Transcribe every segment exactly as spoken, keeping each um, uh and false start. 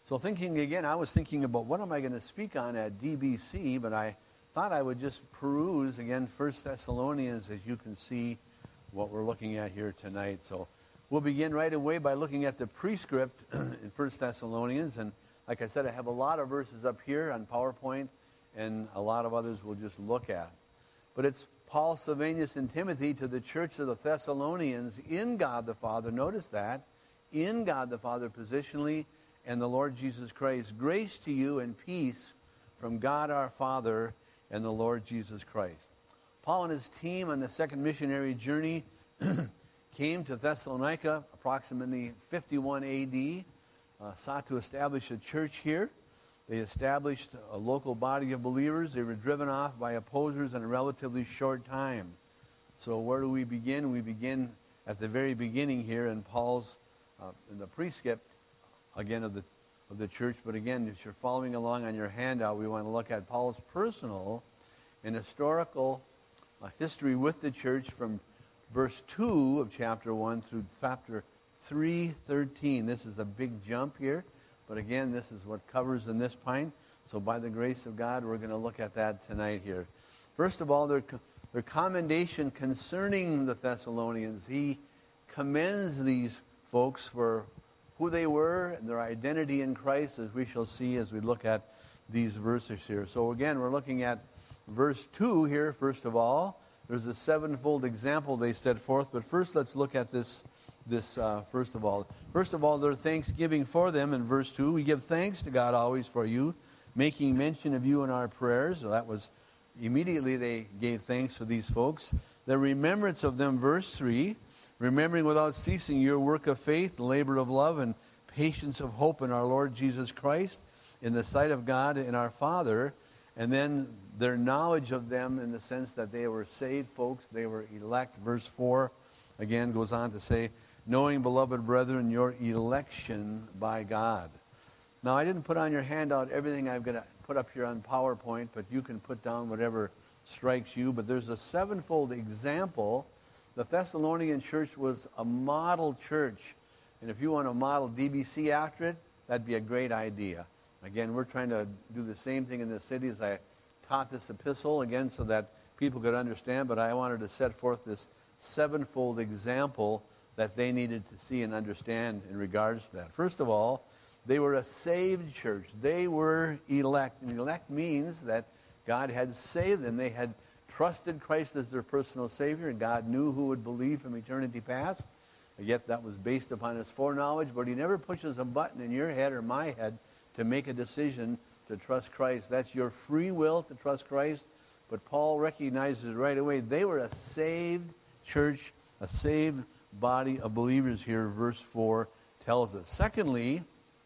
So thinking again, I was thinking about what am I going to speak on at D B C, but I thought I would just peruse again First Thessalonians, as you can see what we're looking at here tonight. So we'll begin right away by looking at the prescript in First Thessalonians. And like I said, I have a lot of verses up here on PowerPoint, and a lot of others we'll just look at. But it's Paul, Silvanus, and Timothy to the church of the Thessalonians in God the Father. Notice that. In God the Father positionally, and the Lord Jesus Christ. Grace to you and peace from God our Father and the Lord Jesus Christ. Paul and his team on the second missionary journey came to Thessalonica approximately fifty-one A D, uh, sought to establish a church here. They established a local body of believers. They were driven off by opposers in a relatively short time. So where do we begin? We begin at the very beginning here in Paul's, uh, in the prescript, again, of the of the church. But again, if you're following along on your handout, we want to look at Paul's personal and historical uh, history with the church from verse two of chapter one through chapter three thirteen. This is a big jump here. But again, this is what covers in this pint. So by the grace of God, we're going to look at that tonight here. First of all, their, their commendation concerning the Thessalonians. He commends these folks for who they were and their identity in Christ, as we shall see as we look at these verses here. So again, we're looking at verse two here, first of all. There's a sevenfold example they set forth. But first, let's look at this This, uh, first of all. First of all, their thanksgiving for them in verse two. We give thanks to God always for you, making mention of you in our prayers. So that was, immediately they gave thanks for these folks. The remembrance of them, verse three, remembering without ceasing your work of faith, labor of love, and patience of hope in our Lord Jesus Christ, in the sight of God and our Father. And then their knowledge of them in the sense that they were saved folks, they were elect. Verse four, again, goes on to say, knowing, beloved brethren, your election by God. Now, I didn't put on your handout everything I've got to put up here on PowerPoint, but you can put down whatever strikes you. But there's a sevenfold example. The Thessalonian church was a model church. And if you want to model D B C after it, that'd be a great idea. Again, we're trying to do the same thing in the city as I taught this epistle, again, so that people could understand. But I wanted to set forth this sevenfold example that they needed to see and understand in regards to that. First of all, they were a saved church. They were elect. And elect means that God had saved them. They had trusted Christ as their personal Savior, and God knew who would believe from eternity past. And yet that was based upon his foreknowledge, but he never pushes a button in your head or my head to make a decision to trust Christ. That's your free will to trust Christ. But Paul recognizes right away they were a saved church, a saved body of believers here, verse four tells us. Secondly,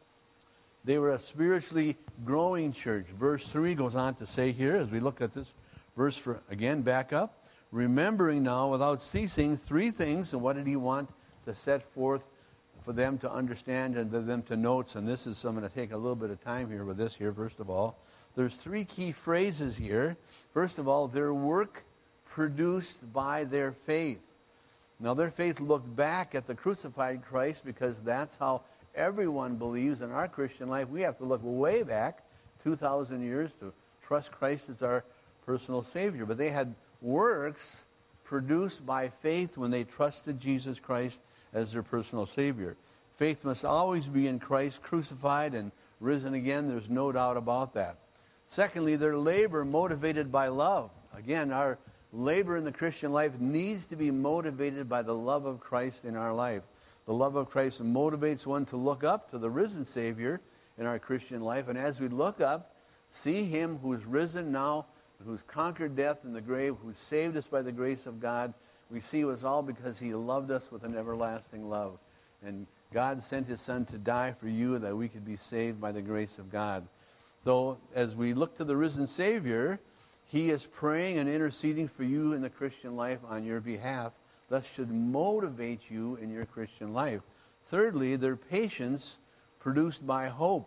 they were a spiritually growing church. Verse three goes on to say here, as we look at this verse, for again, back up, remembering now without ceasing three things. And what did he want to set forth for them to understand and for them to note? And this is, so I'm going to take a little bit of time here with this here. First of all, there's three key phrases here. First of all, their work produced by their faith. Now, their faith looked back at the crucified Christ, because that's how everyone believes in our Christian life. We have to look way back, two thousand years, to trust Christ as our personal Savior. But they had works produced by faith when they trusted Jesus Christ as their personal Savior. Faith must always be in Christ, crucified and risen again. There's no doubt about that. Secondly, their labor motivated by love. Again, our labor in the Christian life needs to be motivated by the love of Christ in our life. The love of Christ motivates one to look up to the risen Savior in our Christian life. And as we look up, see him who's risen now, who's conquered death and the grave, who saved us by the grace of God, we see it was all because he loved us with an everlasting love. And God sent his Son to die for you that we could be saved by the grace of God. So as we look to the risen Savior, he is praying and interceding for you in the Christian life on your behalf. Thus should motivate you in your Christian life. Thirdly, their patience produced by hope.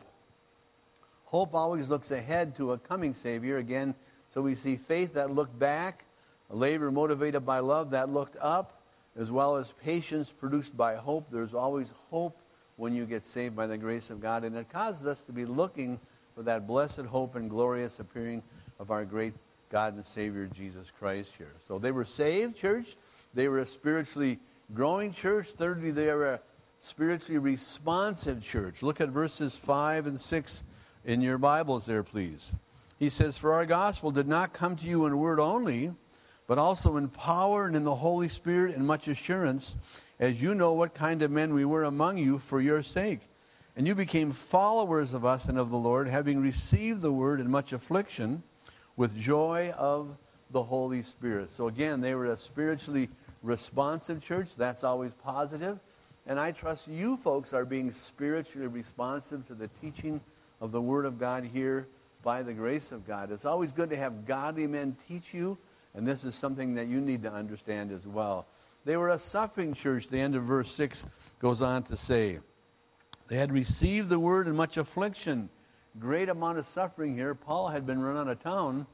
Hope always looks ahead to a coming Savior. Again, so we see faith that looked back, a labor motivated by love that looked up, as well as patience produced by hope. There's always hope when you get saved by the grace of God. And it causes us to be looking for that blessed hope and glorious appearing of our great God and Savior, Jesus Christ here. So they were saved, church. They were a spiritually growing church. Thirdly, they were a spiritually responsive church. Look at verses five and six in your Bibles there, please. He says, "For our gospel did not come to you in word only, but also in power and in the Holy Spirit and much assurance, as you know what kind of men we were among you for your sake. And you became followers of us and of the Lord, having received the word in much affliction, with joy of the Holy Spirit." So again, they were a spiritually responsive church. That's always positive. And I trust you folks are being spiritually responsive to the teaching of the Word of God here by the grace of God. It's always good to have godly men teach you, and this is something that you need to understand as well. They were a suffering church. The end of verse six goes on to say, they had received the word in much affliction. Great amount of suffering here. Paul had been run out of town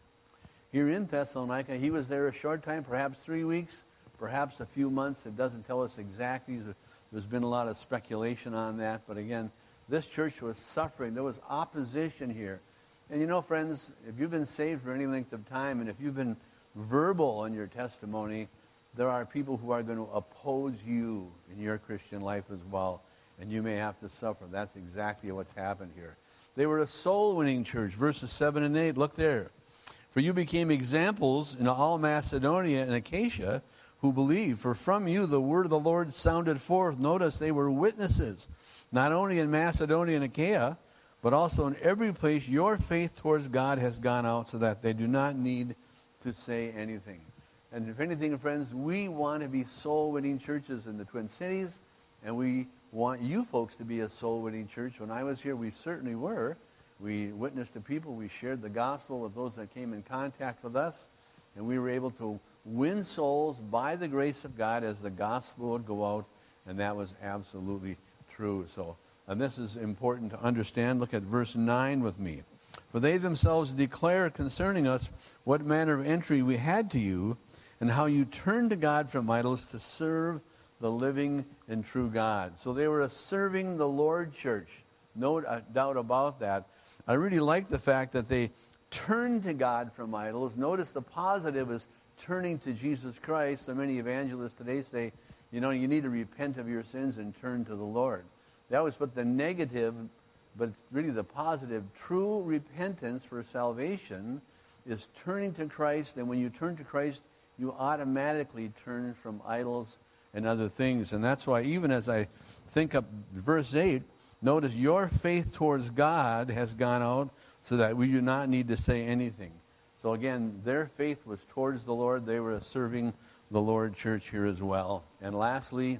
here in Thessalonica. He was there a short time, perhaps three weeks, perhaps a few months. It doesn't tell us exactly. There's been a lot of speculation on that. But again, this church was suffering. There was opposition here. And you know, friends, if you've been saved for any length of time, and if you've been verbal in your testimony, there are people who are going to oppose you in your Christian life as well. And you may have to suffer. That's exactly what's happened here. They were a soul-winning church. Verses seven and eight, look there. "For you became examples in all Macedonia and Achaia who believed. For from you the word of the Lord sounded forth." Notice they were witnesses, not only in Macedonia and Achaia, but also in every place your faith towards God has gone out, so that they do not need to say anything. And if anything, friends, we want to be soul-winning churches in the Twin Cities, and we want you folks to be a soul-winning church. When I was here, we certainly were. We witnessed to people. We shared the gospel with those that came in contact with us, and we were able to win souls by the grace of God as the gospel would go out, and that was absolutely true. So, and this is important to understand. Look at verse nine with me. "For they themselves declare concerning us what manner of entry we had to you, and how you turned to God from idols to serve the living and true God." So they were a serving the Lord church. No doubt about that. I really like the fact that they turned to God from idols. Notice the positive is turning to Jesus Christ. So many evangelists today say, you know, you need to repent of your sins and turn to the Lord. That was but the negative, but it's really the positive. True repentance for salvation is turning to Christ, and when you turn to Christ, you automatically turn from idols and other things. And that's why even as I think up verse eight, notice your faith towards God has gone out, so that we do not need to say anything. So again, their faith was towards the Lord. They were serving the Lord church here as well. And lastly,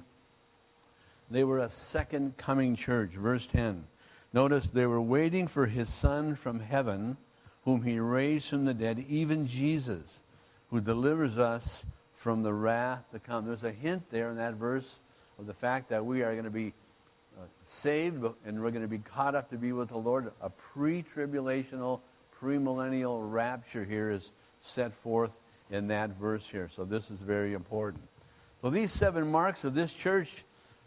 they were a second coming church. Verse ten. Notice they were waiting for his Son from heaven, whom he raised from the dead, even Jesus, who delivers us from the wrath to come. There's a hint there in that verse of the fact that we are going to be uh, saved, and we're going to be caught up to be with the Lord. A pre-tribulational, premillennial rapture here is set forth in that verse here. So this is very important. So these seven marks of this church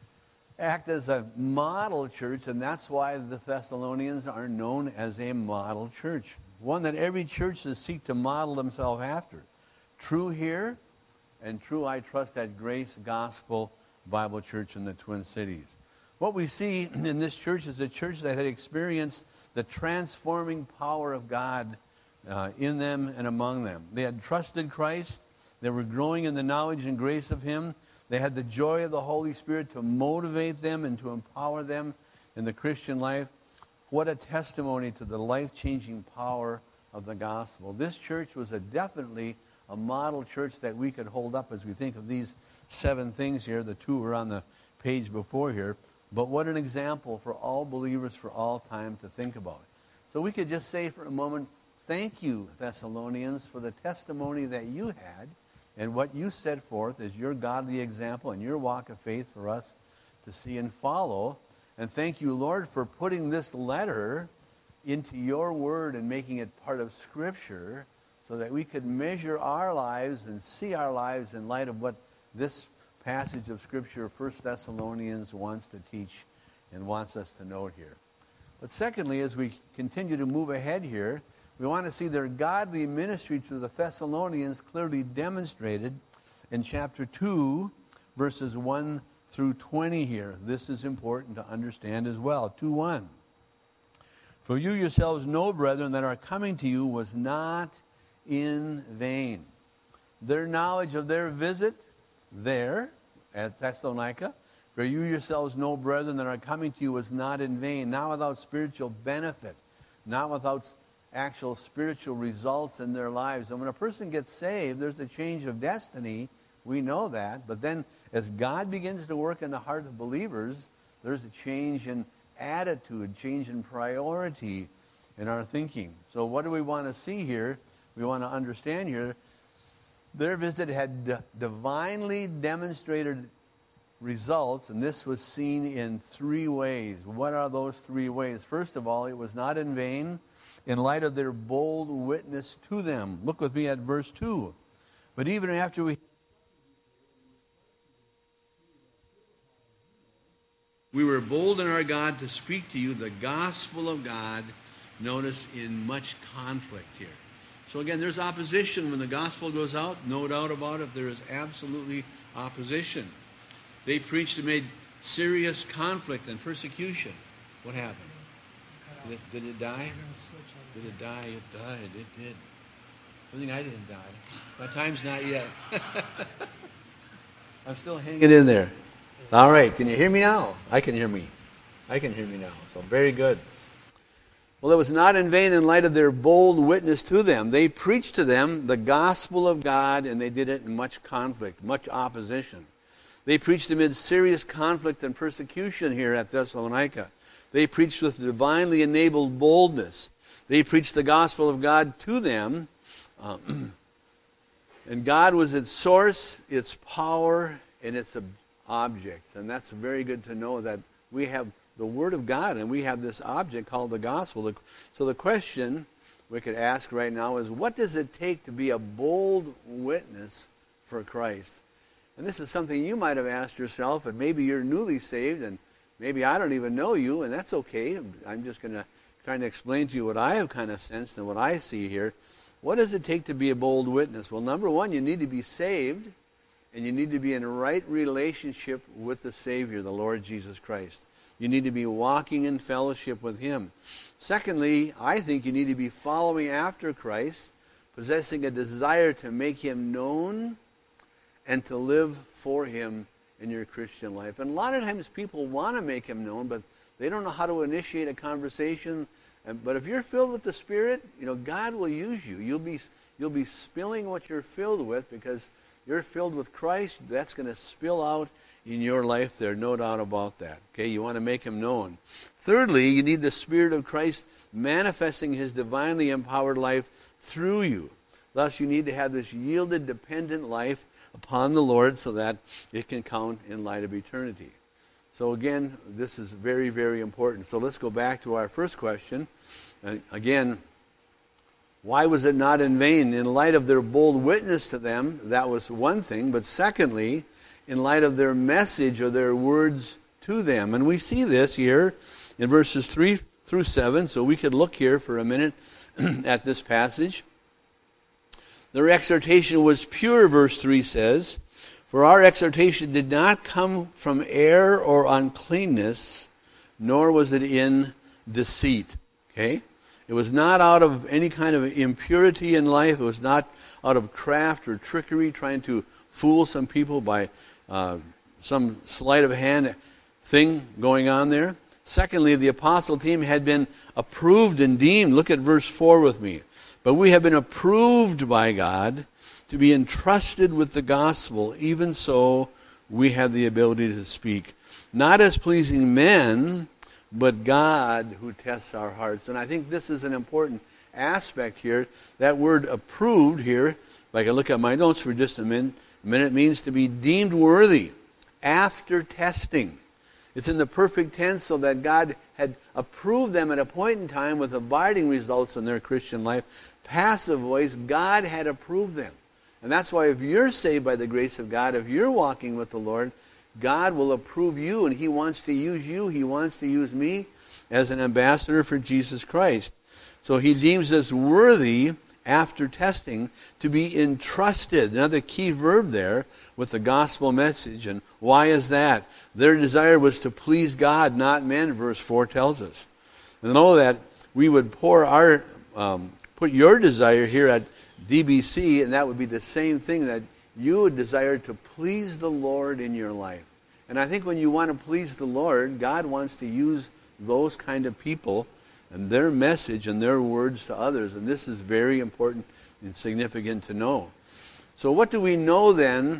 act as a model church, and that's why the Thessalonians are known as a model church. One that every church should seek to model themselves after. True here, and true, I trust, at Grace Gospel Bible Church in the Twin Cities. What we see in this church is a church that had experienced the transforming power of God uh, in them and among them. They had trusted Christ. They were growing in the knowledge and grace of Him. They had the joy of the Holy Spirit to motivate them and to empower them in the Christian life. What a testimony to the life-changing power of the gospel. This church was a definitely a model church that we could hold up as we think of these seven things here. The two were on the page before here. But what an example for all believers for all time to think about. So we could just say for a moment, thank you, Thessalonians, for the testimony that you had and what you set forth as your godly example and your walk of faith for us to see and follow. And thank you, Lord, for putting this letter into your word and making it part of Scripture so that we could measure our lives and see our lives in light of what this passage of Scripture, First Thessalonians, wants to teach and wants us to note here. But secondly, as we continue to move ahead here, we want to see their godly ministry to the Thessalonians clearly demonstrated in chapter two, verses one through twenty here. This is important to understand as well. two one. For you yourselves know, brethren, that our coming to you was not in vain. Their knowledge of their visit there at Thessalonica, for you yourselves know, brethren, that our coming to you was not in vain, not without spiritual benefit, not without actual spiritual results in their lives. And when a person gets saved, there's a change of destiny. We know that. But then as God begins to work in the heart of believers, there's a change in attitude, change in priority in our thinking. So what do we want to see here? We want to understand here, their visit had d- divinely demonstrated results, and this was seen in three ways. What are those three ways? First of all, it was not in vain in light of their bold witness to them. Look with me at verse two. But even after we we were bold in our God to speak to you the gospel of God, notice, in much conflict here. So again, there's opposition when the gospel goes out. No doubt about it. There is absolutely opposition. They preached and made serious conflict and persecution. What happened? Did it, did it die? Did it die? It died. It did. I think I didn't die. My time's not yet. I'm still hanging in there. All right. Can you hear me now? I can hear me. I can hear me now. So very good. Well, it was not in vain in light of their bold witness to them. They preached to them the gospel of God, and they did it in much conflict, much opposition. They preached amid serious conflict and persecution here at Thessalonica. They preached with divinely enabled boldness. They preached the gospel of God to them. Um, and God was its source, its power, and its object. And that's very good to know that we have the Word of God, and we have this object called the gospel. So the question we could ask right now is, what does it take to be a bold witness for Christ? And this is something you might have asked yourself, and maybe you're newly saved, and maybe I don't even know you, and that's okay. I'm just going to try to explain to you what I have kind of sensed and what I see here. What does it take to be a bold witness? Well, number one, you need to be saved, and you need to be in a right relationship with the Savior, the Lord Jesus Christ. You need to be walking in fellowship with Him. Secondly, I think you need to be following after Christ, possessing a desire to make Him known and to live for Him in your Christian life. And a lot of times people want to make Him known, but they don't know how to initiate a conversation. But if you're filled with the Spirit, you know, God will use you. You'll be, you'll be spilling what you're filled with, because you're filled with Christ. That's going to spill out in your life. There's no doubt about that. Okay, you want to make Him known. Thirdly, you need the Spirit of Christ manifesting His divinely empowered life through you. Thus, you need to have this yielded, dependent life upon the Lord so that it can count in light of eternity. So again, this is very, very important. So let's go back to our first question. Uh, again, why was it not in vain? In light of their bold witness to them, that was one thing. But secondly, in light of their message or their words to them. And we see this here in verses three through seven. So we could look here for a minute at this passage. Their exhortation was pure, verse three says. For our exhortation did not come from error or uncleanness, nor was it in deceit. Okay? It was not out of any kind of impurity in life. It was not out of craft or trickery, trying to fool some people by uh, some sleight of hand thing going on there. Secondly, the apostle team had been approved and deemed. Look at verse four with me. But we have been approved by God to be entrusted with the gospel. Even so, we have the ability to speak, not as pleasing men, but God who tests our hearts. And I think this is an important aspect here. That word approved here, if I can look at my notes for just a minute, a minute means to be deemed worthy after testing. It's in the perfect tense, so that God had approved them at a point in time with abiding results in their Christian life. Passive voice, God had approved them. And that's why if you're saved by the grace of God, if you're walking with the Lord, God will approve you, and he wants to use you. He wants to use me as an ambassador for Jesus Christ. So he deems us worthy, after testing, to be entrusted. Another key verb there with the gospel message. And why is that? Their desire was to please God, not men, verse four tells us. And know that we would pour our, um, put your desire here at D B C, and that would be the same thing, that you would desire to please the Lord in your life. And I think when you want to please the Lord, God wants to use those kind of people and their message and their words to others. And this is very important and significant to know. So what do we know then?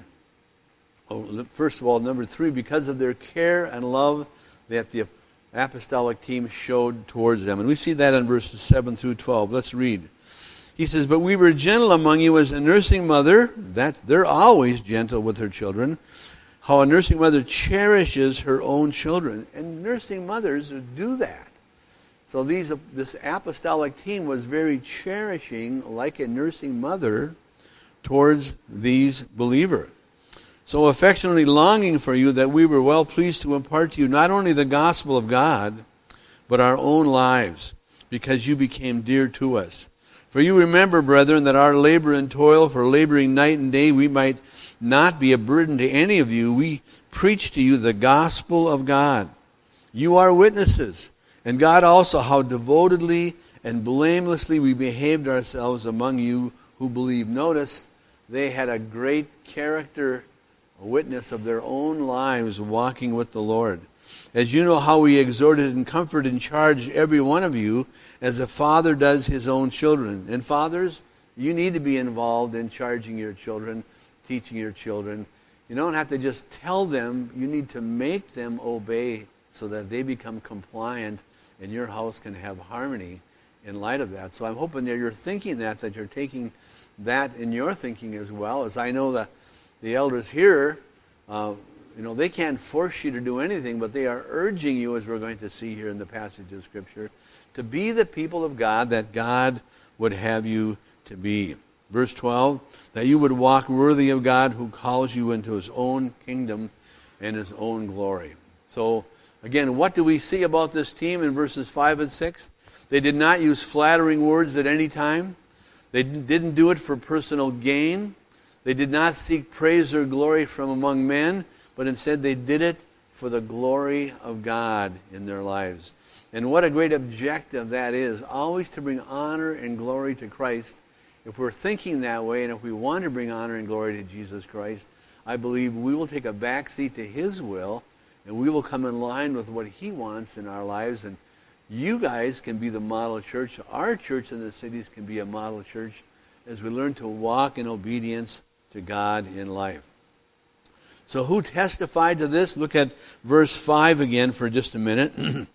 Oh, first of all, number three, because of their care and love that the apostolic team showed towards them. And we see that in verses seven through twelve. Let's read. He says, "But we were gentle among you as a nursing mother," that they're always gentle with her children, "how a nursing mother cherishes her own children." And nursing mothers do that. So these this apostolic team was very cherishing, like a nursing mother, towards these believers. "So affectionately longing for you, that we were well pleased to impart to you not only the gospel of God, but our own lives, because you became dear to us. For you remember, brethren, that our labor and toil, for laboring night and day, we might not be a burden to any of you. We preach to you the gospel of God. You are witnesses, and God also, how devotedly and blamelessly we behaved ourselves among you who believe." Notice, they had a great character witness of their own lives walking with the Lord. "As you know how we exhorted and comforted and charged every one of you, as a father does his own children." And fathers, you need to be involved in charging your children, teaching your children. You don't have to just tell them, you need to make them obey so that they become compliant and your house can have harmony in light of that. So I'm hoping that you're thinking that, that you're taking that in your thinking as well. As I know that the elders here, uh, you know, they can't force you to do anything, but they are urging you, as we're going to see here in the passage of Scripture, to be the people of God that God would have you to be. Verse twelve, "That you would walk worthy of God, who calls you into his own kingdom and his own glory." So, again, what do we see about this team in verses five and six? They did not use flattering words at any time. They didn't do it for personal gain. They did not seek praise or glory from among men, but instead they did it for the glory of God in their lives. And what a great objective that is, always to bring honor and glory to Christ. If we're thinking that way, and if we want to bring honor and glory to Jesus Christ, I believe we will take a back seat to his will, and we will come in line with what he wants in our lives. And you guys can be the model church. Our church in the cities can be a model church as we learn to walk in obedience to God in life. So who testified to this? Look at verse five again for just a minute.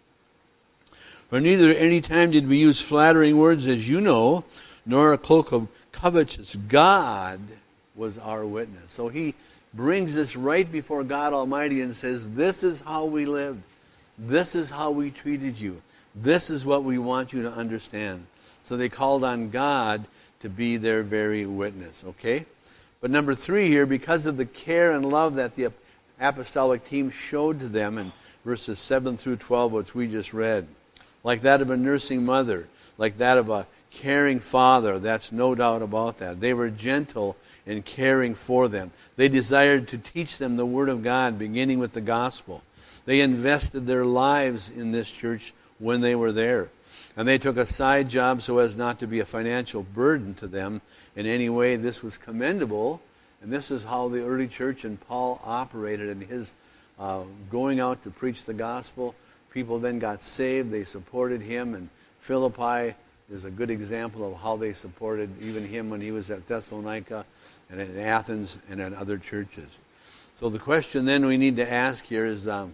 "For neither at any time did we use flattering words, as you know, nor a cloak of covetousness. God was our witness." So he brings this right before God Almighty and says, this is how we lived. This is how we treated you. This is what we want you to understand. So they called on God to be their very witness, okay? But number three here, because of the care and love that the apostolic team showed to them in verses seven through twelve, which we just read, like that of a nursing mother, like that of a caring father, that's no doubt about that. They were gentle in caring for them. They desired to teach them the Word of God, beginning with the gospel. They invested their lives in this church when they were there. And they took a side job so as not to be a financial burden to them in any way. This was commendable, and this is how the early church and Paul operated in his uh, going out to preach the gospel. People then got saved. They supported him, and Philippi is a good example of how they supported even him when he was at Thessalonica and at Athens and at other churches. So the question then we need to ask here is, um,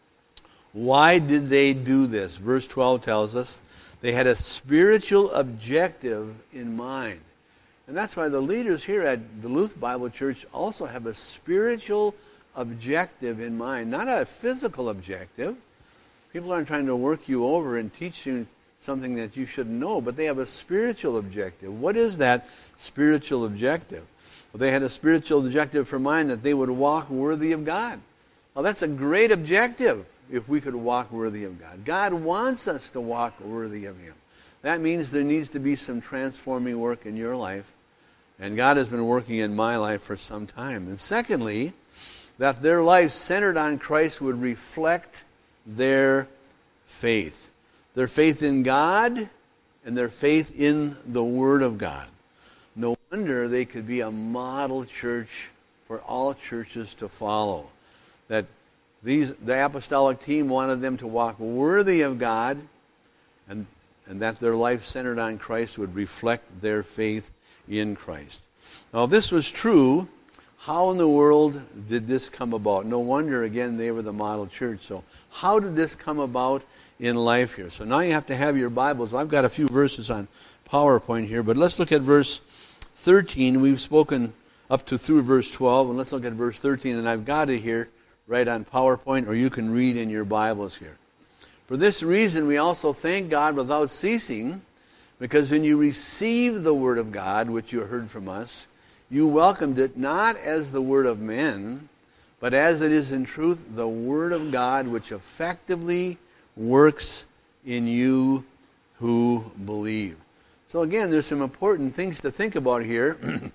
why did they do this? Verse twelve tells us they had a spiritual objective in mind. And that's why the leaders here at Duluth Bible Church also have a spiritual objective in mind, not a physical objective. People aren't trying to work you over and teach you something that you should know, but they have a spiritual objective. What is that spiritual objective? Well, they had a spiritual objective for mind that they would walk worthy of God. Well, that's a great objective if we could walk worthy of God. God wants us to walk worthy of Him. That means there needs to be some transforming work in your life. And God has been working in my life for some time. And secondly, that their life centered on Christ would reflect their faith. Their faith in God and their faith in the Word of God. No wonder they could be a model church for all churches to follow. That these the apostolic team wanted them to walk worthy of God, and, and that their life centered on Christ would reflect their faith in Christ. Now, if this was true, how in the world did this come about? No wonder, again, they were the model church. So how did this come about in life here? So now you have to have your Bibles. I've got a few verses on PowerPoint here, but let's look at verse thirteen. We've spoken up to through verse twelve, and let's look at verse thirteen, and I've got it here right on PowerPoint, or you can read in your Bibles here. For this reason, we also thank God without ceasing, because when you received the Word of God, which you heard from us, you welcomed it not as the word of men, but as it is in truth the Word of God, which effectively works in you who believe. So again, there's some important things to think about here.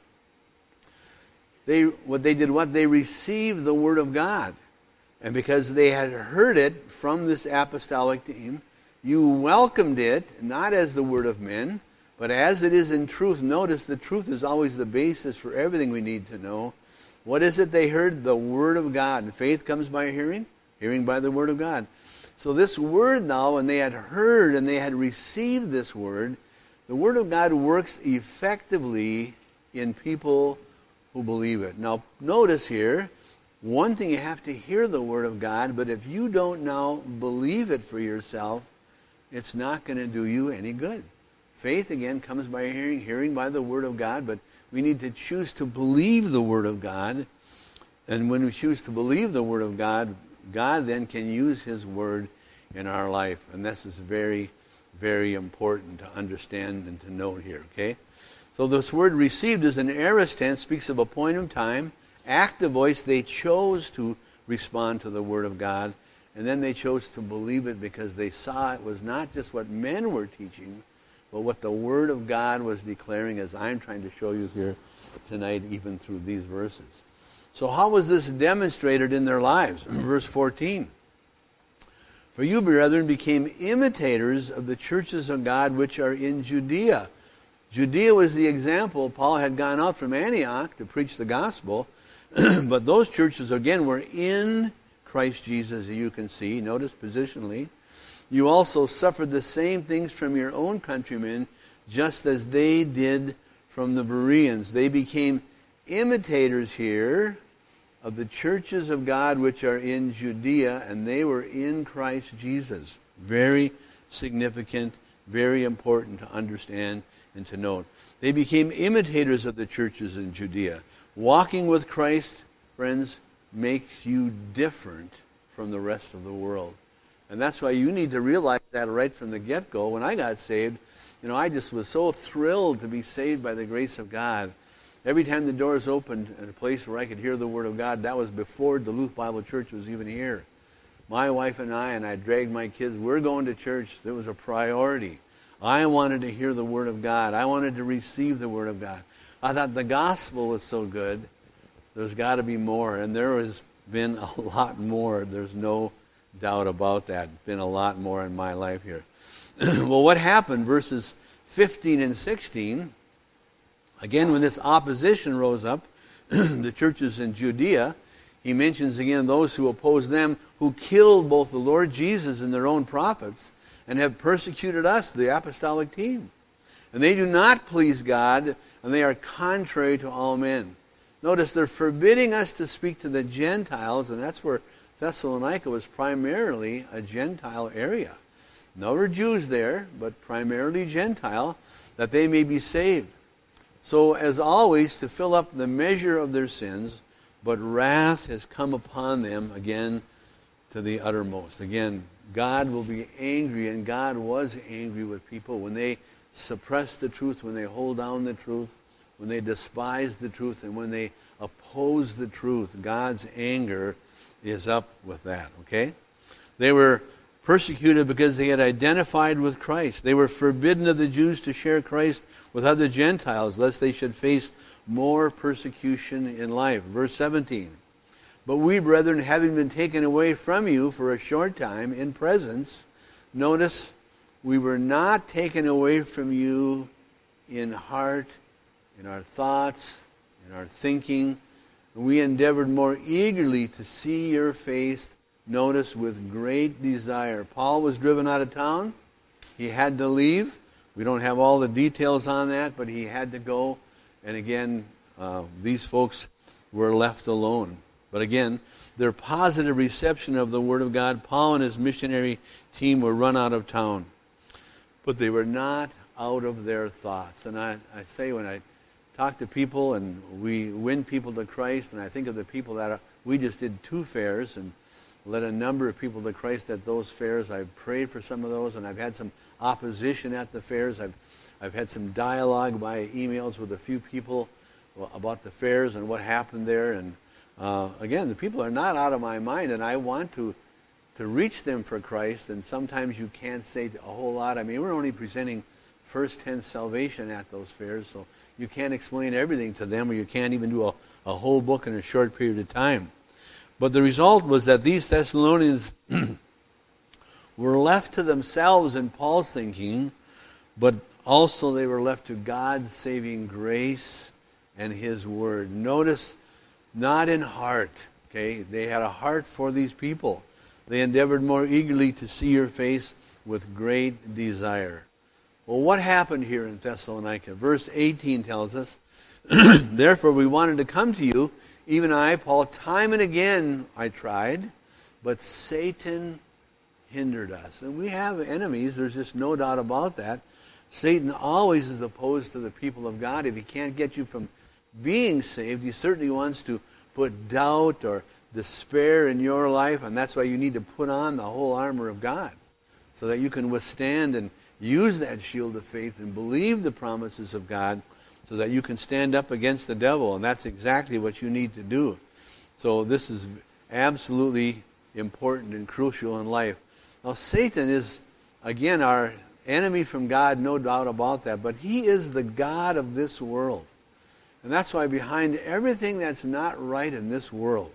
They what they did, what they received the Word of God. And because they had heard it from this apostolic team, you welcomed it, not as the word of men, but as it is in truth. Notice the truth is always the basis for everything we need to know. What is it they heard? The Word of God. And faith comes by hearing, hearing by the Word of God. So this Word now, when they had heard and they had received this Word, the Word of God works effectively in people who believe it. Now, notice here, one thing, you have to hear the Word of God, but if you don't now believe it for yourself, it's not going to do you any good. Faith, again, comes by hearing, hearing by the Word of God, but we need to choose to believe the Word of God. And when we choose to believe the Word of God, God then can use His Word in our life. And this is very, very important to understand and to note here, okay? So this word received is an aorist tense, speaks of a point in time, active voice. They chose to respond to the Word of God, and then they chose to believe it because they saw it was not just what men were teaching, but what the Word of God was declaring, as I'm trying to show you here tonight, even through these verses. So how was this demonstrated in their lives? Verse fourteen. For you, brethren, became imitators of the churches of God which are in Judea. Judea was the example. Paul had gone out from Antioch to preach the gospel, but those churches, again, were in Christ Jesus, as you can see. Notice positionally. You also suffered the same things from your own countrymen, just as they did from the Bereans. They became imitators here of the churches of God which are in Judea, and they were in Christ Jesus. Very significant, very important to understand and to note. They became imitators of the churches in Judea. Walking with Christ, friends, makes you different from the rest of the world. And that's why you need to realize that right from the get-go. When I got saved, you know, I just was so thrilled to be saved by the grace of God. Every time the doors opened in a place where I could hear the Word of God, that was before Duluth Bible Church was even here. My wife and I, and I dragged my kids, we're going to church. It was a priority. I wanted to hear the Word of God. I wanted to receive the Word of God. I thought the gospel was so good, there's got to be more. And there has been a lot more. There's no doubt about that. Been a lot more in my life here. Well, what happened? Verses fifteen and sixteen, again, when this opposition rose up, the churches in Judea, he mentions again those who oppose them, who killed both the Lord Jesus and their own prophets, and have persecuted us, the apostolic team. And they do not please God, and they are contrary to all men. Notice they're forbidding us to speak to the Gentiles, and that's where Thessalonica was primarily a Gentile area. No were Jews there, but primarily Gentile, that they may be saved. So, as always, to fill up the measure of their sins, but wrath has come upon them, again, to the uttermost. Again, God will be angry, and God was angry with people when they suppress the truth, when they hold down the truth, when they despise the truth, and when they oppose the truth. God's anger is up with that, okay? They were persecuted because they had identified with Christ. They were forbidden of the Jews to share Christ with other Gentiles, lest they should face more persecution in life. Verse seventeen. But we, brethren, having been taken away from you for a short time in presence, notice, we were not taken away from you in heart, in our thoughts, in our thinking. We endeavored more eagerly to see your face, notice, with great desire. Paul was driven out of town. He had to leave. We don't have all the details on that, but he had to go. And again, uh, these folks were left alone. But again, their positive reception of the Word of God, Paul and his missionary team were run out of town. But they were not out of their thoughts. And I, I say when I talk to people and we win people to Christ, and I think of the people that are, we just did two fairs and led a number of people to Christ at those fairs. I've prayed for some of those, and I've had some opposition at the fairs. I've, I've had some dialogue by emails with a few people about the fairs and what happened there. And Uh, again, the people are not out of my mind, and I want to to reach them for Christ, and sometimes you can't say a whole lot. I mean, we're only presenting first tense salvation at those fairs, so you can't explain everything to them, or you can't even do a, a whole book in a short period of time. But the result was that these Thessalonians were left to themselves in Paul's thinking, but also they were left to God's saving grace and His Word. Notice, not in heart, okay? They had a heart for these people. They endeavored more eagerly to see your face with great desire. Well, what happened here in Thessalonica? Verse eighteen tells us, therefore we wanted to come to you, even I, Paul, time and again I tried, but Satan hindered us. And we have enemies, there's just no doubt about that. Satan always is opposed to the people of God. If he can't get you from being saved, he certainly wants to put doubt or despair in your life, and that's why you need to put on the whole armor of God so that you can withstand and use that shield of faith and believe the promises of God so that you can stand up against the devil, and that's exactly what you need to do. So this is absolutely important and crucial in life. Now, Satan is, again, our enemy from God, no doubt about that, but he is the god of this world. And that's why behind everything that's not right in this world,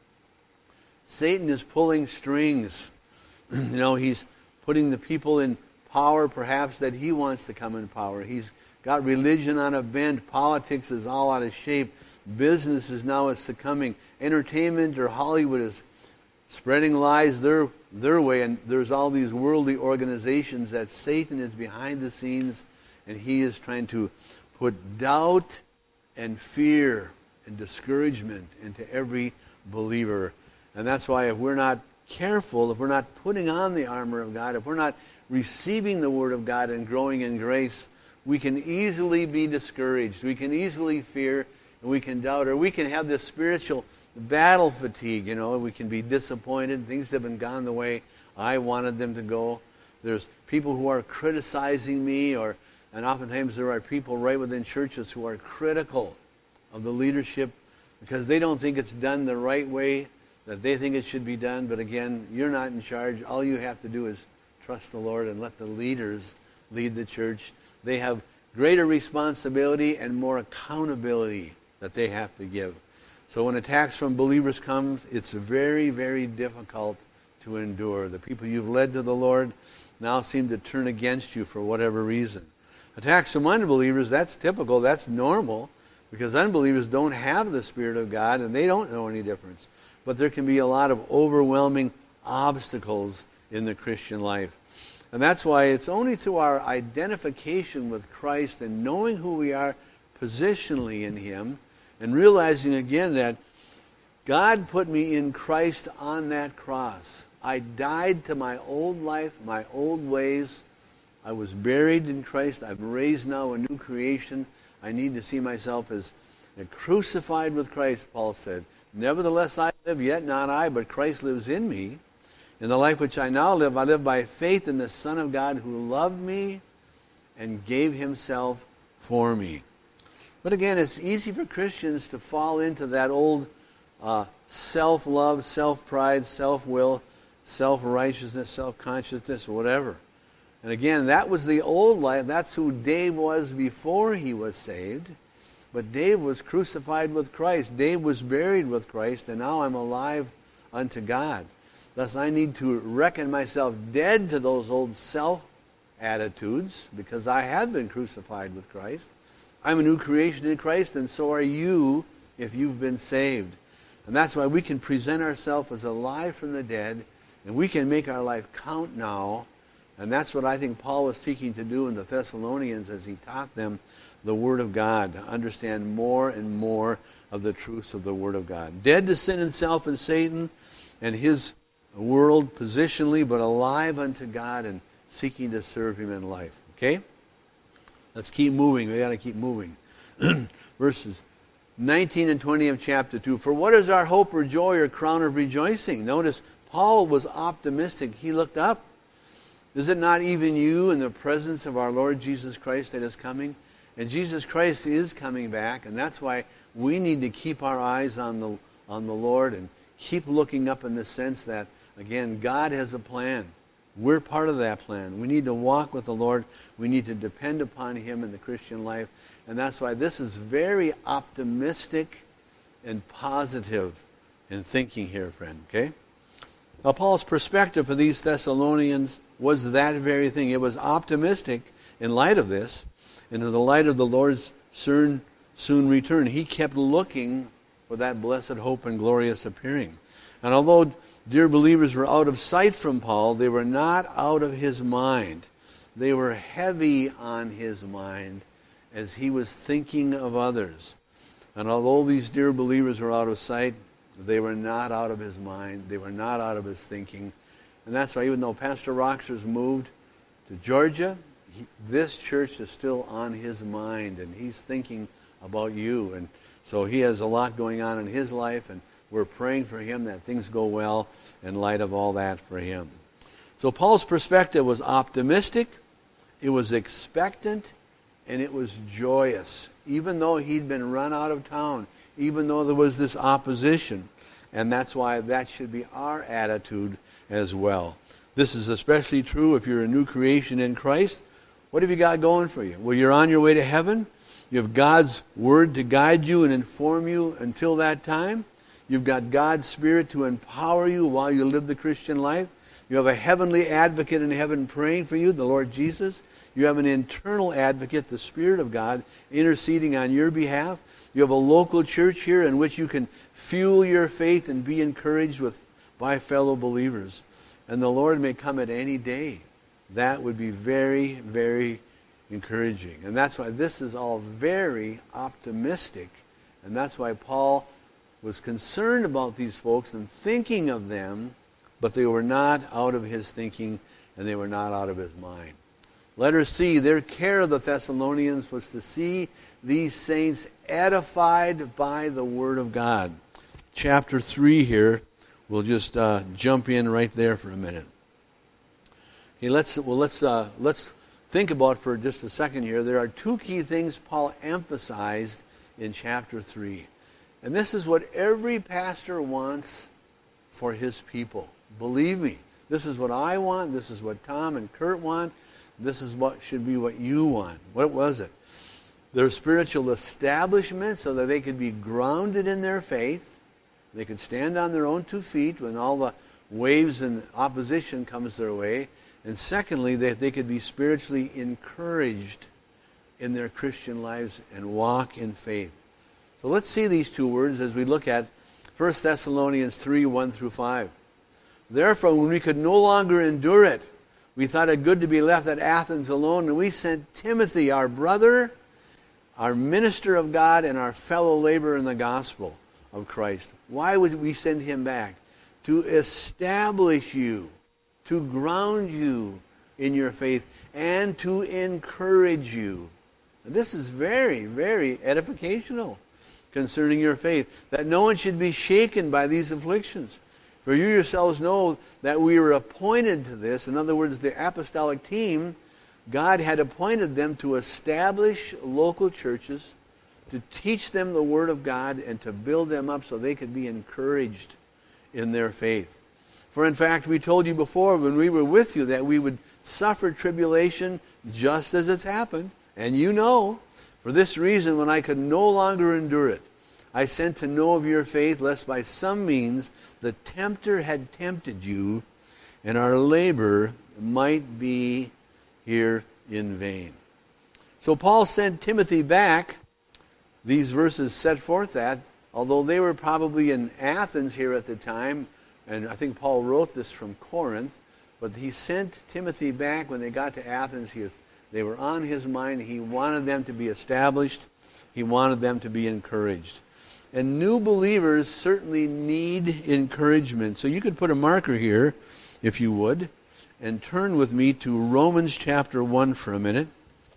Satan is pulling strings. You know, he's putting the people in power, perhaps, that he wants to come in power. He's got religion on a bend. Politics is all out of shape. Business is now succumbing. Entertainment or Hollywood is spreading lies their, their way. And there's all these worldly organizations that Satan is behind the scenes, and he is trying to put doubt and fear and discouragement into every believer. And that's why if we're not careful, if we're not putting on the armor of God, if we're not receiving the Word of God and growing in grace, we can easily be discouraged. We can easily fear, and we can doubt, or we can have this spiritual battle fatigue. You know, we can be disappointed. Things haven't gone the way I wanted them to go. There's people who are criticizing me, or and oftentimes there are people right within churches who are critical of the leadership because they don't think it's done the right way that they think it should be done. But again, you're not in charge. All you have to do is trust the Lord and let the leaders lead the church. They have greater responsibility and more accountability that they have to give. So when attacks from believers come, it's very, very difficult to endure. The people you've led to the Lord now seem to turn against you for whatever reason. Attacks from unbelievers, that's typical, that's normal, because unbelievers don't have the Spirit of God and they don't know any difference. But there can be a lot of overwhelming obstacles in the Christian life. And that's why it's only through our identification with Christ and knowing who we are positionally in Him and realizing again that God put me in Christ on that cross. I died to my old life, my old ways. I was buried in Christ. I'm raised now a new creation. I need to see myself as crucified with Christ, Paul said. Nevertheless, I live, yet not I, but Christ lives in me. In the life which I now live, I live by faith in the Son of God who loved me and gave Himself for me. But again, it's easy for Christians to fall into that old uh, self-love, self-pride, self-will, self-righteousness, self-consciousness, whatever. And again, that was the old life. That's who Dave was before he was saved. But Dave was crucified with Christ. Dave was buried with Christ, and now I'm alive unto God. Thus I need to reckon myself dead to those old self-attitudes, because I have been crucified with Christ. I'm a new creation in Christ, and so are you if you've been saved. And that's why we can present ourselves as alive from the dead, and we can make our life count now. And that's what I think Paul was seeking to do in the Thessalonians as he taught them the Word of God, to understand more and more of the truths of the Word of God. Dead to sin and self and Satan and his world positionally, but alive unto God and seeking to serve Him in life. Okay? Let's keep moving. We've got to keep moving. Verses nineteen and twenty of chapter two. For what is our hope or joy or crown of rejoicing? Notice, Paul was optimistic. He looked up. Is it not even you in the presence of our Lord Jesus Christ that is coming? And Jesus Christ is coming back, and that's why we need to keep our eyes on the on the Lord and keep looking up in the sense that, again, God has a plan. We're part of that plan. We need to walk with the Lord. We need to depend upon Him in the Christian life. And that's why this is very optimistic and positive in thinking here, friend. Okay? Now, Paul's perspective for these Thessalonians was that very thing. It was optimistic in light of this, and in the light of the Lord's soon, soon return. He kept looking for that blessed hope and glorious appearing. And although dear believers were out of sight from Paul, they were not out of his mind. They were heavy on his mind as he was thinking of others. And although these dear believers were out of sight, they were not out of his mind. They were not out of his thinking. And that's why even though Pastor Roxer's moved to Georgia, he, this church is still on his mind, and he's thinking about you. And so he has a lot going on in his life, and we're praying for him that things go well in light of all that for him. So Paul's perspective was optimistic, it was expectant, and it was joyous, even though he'd been run out of town, even though there was this opposition. And that's why that should be our attitude as well. This is especially true if you're a new creation in Christ. What have you got going for you? Well, you're on your way to heaven. You have God's Word to guide you and inform you until that time. You've got God's Spirit to empower you while you live the Christian life. You have a heavenly advocate in heaven praying for you, the Lord Jesus. You have an internal advocate, the Spirit of God, interceding on your behalf. You have a local church here in which you can fuel your faith and be encouraged with by fellow believers. And the Lord may come at any day. That would be very, very encouraging. And that's why this is all very optimistic. And that's why Paul was concerned about these folks and thinking of them, but they were not out of his thinking and they were not out of his mind. Letter C, their care of the Thessalonians was to see these saints edified by the Word of God. Chapter three here, we'll just uh, jump in right there for a minute. Okay, let's well let's uh, let's think about for just a second here. There are two key things Paul emphasized in chapter three. And this is what every pastor wants for his people. Believe me, this is what I want. This is what Tom and Kurt want. This is what should be what you want. What was it? Their spiritual establishment so that they could be grounded in their faith. They could stand on their own two feet when all the waves and opposition comes their way. And secondly, that they could be spiritually encouraged in their Christian lives and walk in faith. So let's see these two words as we look at First Thessalonians three, one through five. Therefore, when we could no longer endure it, we thought it good to be left at Athens alone, and we sent Timothy, our brother, our minister of God, and our fellow laborer in the gospel of Christ. Why would we send him back? To establish you, to ground you in your faith, and to encourage you. And this is very, very edificational concerning your faith, that no one should be shaken by these afflictions. For you yourselves know that we were appointed to this. In other words, the apostolic team, God had appointed them to establish local churches, to teach them the Word of God and to build them up so they could be encouraged in their faith. For in fact, we told you before when we were with you that we would suffer tribulation just as it's happened. And you know, for this reason, when I could no longer endure it, I sent to know of your faith, lest by some means the tempter had tempted you, and our labor might be here in vain. So Paul sent Timothy back. These verses set forth that, although they were probably in Athens here at the time, and I think Paul wrote this from Corinth, but he sent Timothy back when they got to Athens. He was, they were on his mind. He wanted them to be established. He wanted them to be encouraged. And new believers certainly need encouragement. So you could put a marker here, if you would, and turn with me to Romans chapter one for a minute.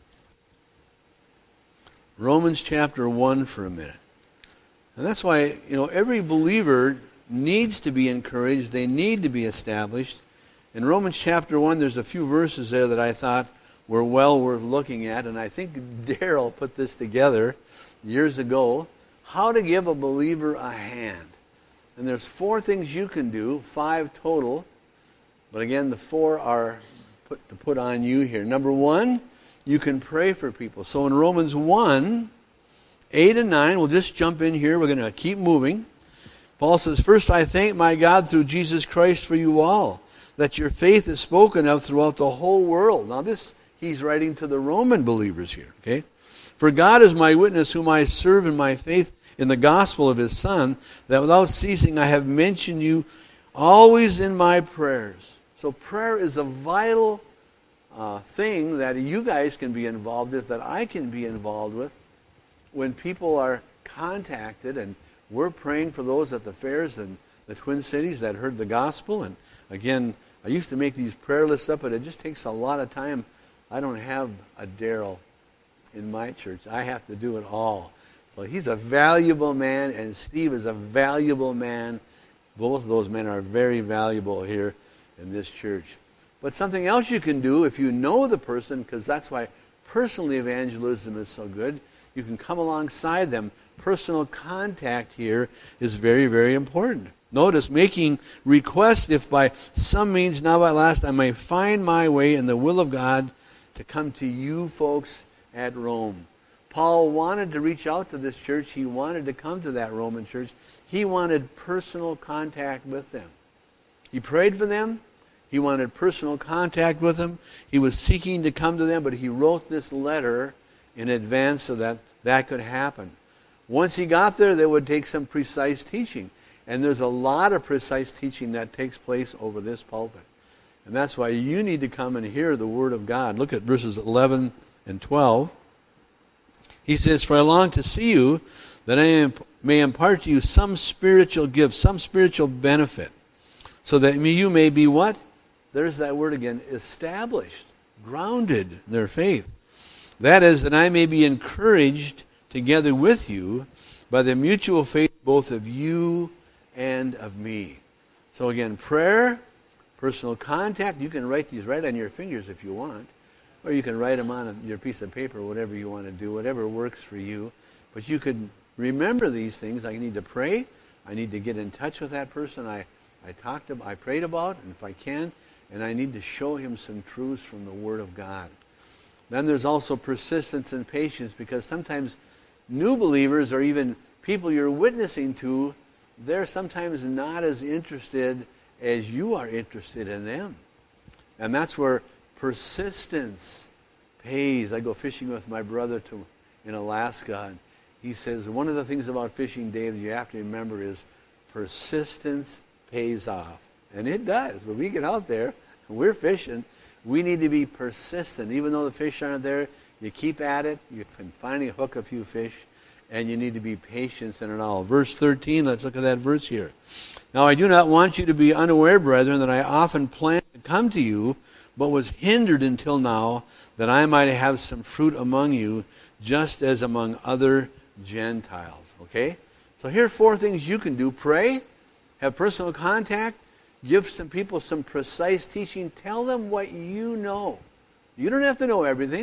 Romans chapter one for a minute. And that's why, you know, every believer needs to be encouraged. They need to be established. In Romans chapter one, there's a few verses there that I thought were well worth looking at. And I think Daryl put this together years ago. How to give a believer a hand. And there's four things you can do, five total. But again, the four are put to put on you here. Number one, you can pray for people. So in Romans one, eight and nine, we'll just jump in here. We're going to keep moving. Paul says, "First I thank my God through Jesus Christ for you all, that your faith is spoken of throughout the whole world." Now this, he's writing to the Roman believers here, okay? "For God is my witness, whom I serve in my faith in the gospel of his Son, that without ceasing I have mentioned you always in my prayers." So prayer is a vital uh, thing that you guys can be involved with, that I can be involved with. When people are contacted, and we're praying for those at the fairs and the Twin Cities that heard the gospel. And again, I used to make these prayer lists up, but it just takes a lot of time. I don't have a Daryl in my church. I have to do it all. So he's a valuable man, and Steve is a valuable man. Both of those men are very valuable here in this church. But something else you can do if you know the person, because that's why personal evangelism is so good, you can come alongside them. Personal contact here is very, very important. Notice, making request, if by some means now at last I may find my way in the will of God to come to you folks at Rome. Paul wanted to reach out to this church. He wanted to come to that Roman church. He wanted personal contact with them. He prayed for them. He wanted personal contact with them. He was seeking to come to them, but he wrote this letter in advance so that that could happen. Once he got there, they would take some precise teaching. And there's a lot of precise teaching that takes place over this pulpit. And that's why you need to come and hear the Word of God. Look at verses eleven and twelve. He says, "For I long to see you, that I may impart to you some spiritual gift, some spiritual benefit, so that you may be" what? There's that word again, established, grounded in their faith. "That is, that I may be encouraged together with you by the mutual faith both of you and of me." So again, prayer, personal contact. You can write these right on your fingers if you want. Or you can write them on your piece of paper, whatever you want to do, whatever works for you. But you could remember these things. I need to pray. I need to get in touch with that person I, I talked about, I prayed about, and if I can, and I need to show him some truths from the Word of God. Then there's also persistence and patience, because sometimes new believers or even people you're witnessing to, they're sometimes not as interested as you are interested in them. And that's where persistence pays. I go fishing with my brother to, in Alaska, and he says, one of the things about fishing, Dave, you have to remember is persistence pays off. And it does. When we get out there and we're fishing, we need to be persistent. Even though the fish aren't there, you keep at it. You can finally hook a few fish, and you need to be patient in it all. Verse thirteen, let's look at that verse here. "Now I do not want you to be unaware, brethren, that I often planned to come to you, but was hindered until now, that I might have some fruit among you, just as among other Gentiles." Okay? So here are four things you can do. Pray, have personal contact, give some people some precise teaching, tell them what you know. You don't have to know everything.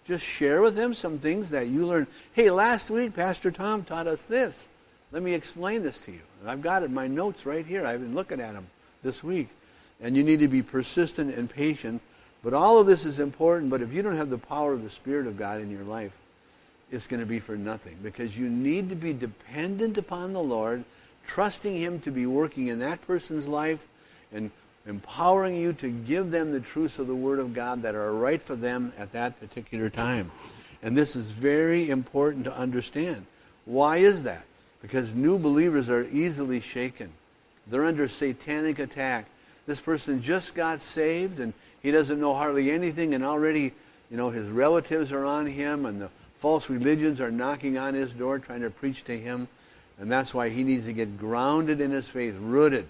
Just share with them some things that you learned. Hey, last week Pastor Tom taught us this. Let me explain this to you. And I've got it in my notes right here. I've been looking at them this week. And you need to be persistent and patient. But all of this is important, but if you don't have the power of the Spirit of God in your life, it's going to be for nothing. Because you need to be dependent upon the Lord, trusting Him to be working in that person's life and empowering you to give them the truths of the Word of God that are right for them at that particular time. And this is very important to understand. Why is that? Because new believers are easily shaken. They're under satanic attack. This person just got saved and he doesn't know hardly anything, and already, you know, his relatives are on him and the false religions are knocking on his door trying to preach to him. And that's why he needs to get grounded in his faith, rooted,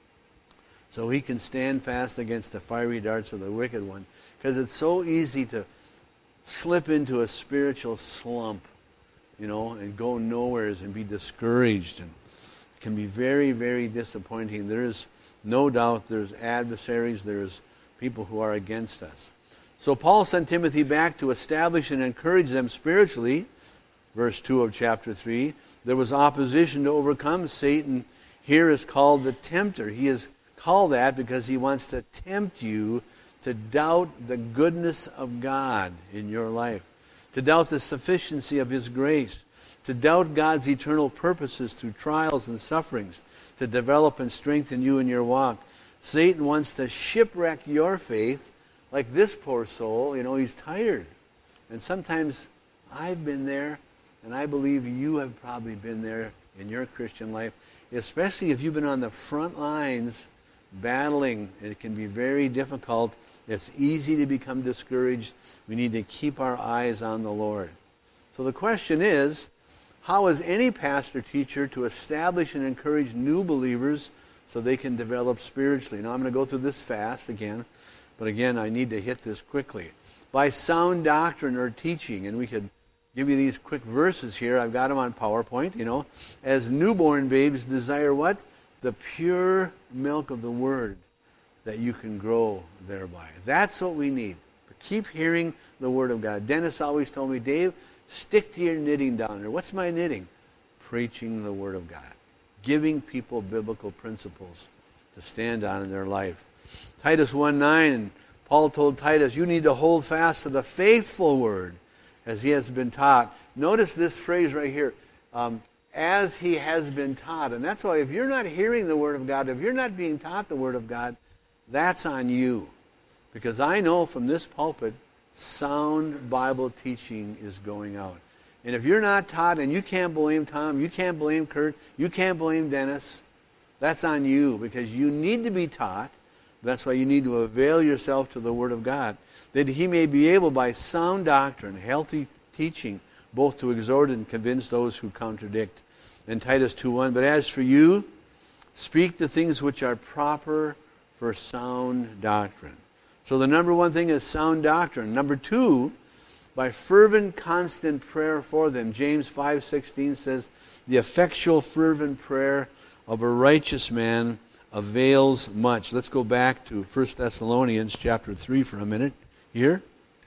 so he can stand fast against the fiery darts of the wicked one. Because it's so easy to slip into a spiritual slump, you know, and go nowheres and be discouraged. And it can be very, very disappointing. There is no doubt there's adversaries, there's people who are against us. So Paul sent Timothy back to establish and encourage them spiritually. Verse two of chapter three. There was opposition to overcome. Satan here is called the tempter. He is called that because he wants to tempt you to doubt the goodness of God in your life, to doubt the sufficiency of His grace, to doubt God's eternal purposes through trials and sufferings, to develop and strengthen you in your walk. Satan wants to shipwreck your faith like this poor soul. You know, he's tired. And sometimes I've been there, and I believe you have probably been there in your Christian life, especially if you've been on the front lines battling. It can be very difficult. It's easy to become discouraged. We need to keep our eyes on the Lord. So the question is, how is any pastor teacher to establish and encourage new believers so they can develop spiritually? Now I'm going to go through this fast again, but again I need to hit this quickly. By sound doctrine or teaching, and we could give you these quick verses here. I've got them on PowerPoint, you know. As newborn babes desire what? The pure milk of the Word, that you can grow thereby. That's what we need. Keep hearing the Word of God. Dennis always told me, Dave, stick to your knitting down there. What's my knitting? Preaching the Word of God. Giving people biblical principles to stand on in their life. Titus one nine, and Paul told Titus, you need to hold fast to the faithful Word as he has been taught. Notice this phrase right here. Um, as he has been taught. And that's why if you're not hearing the Word of God, if you're not being taught the Word of God, that's on you. Because I know from this pulpit, sound Bible teaching is going out. And if you're not taught, and you can't blame Tom, you can't blame Kurt, you can't blame Dennis, that's on you. Because you need to be taught. That's why you need to avail yourself to the Word of God, that he may be able by sound doctrine, healthy teaching, both to exhort and convince those who contradict. In Titus two one, but as for you, speak the things which are proper for sound doctrine. So the number one thing is sound doctrine. Number two, by fervent, constant prayer for them. James five sixteen says, the effectual, fervent prayer of a righteous man avails much. Let's go back to First Thessalonians chapter three for a minute here.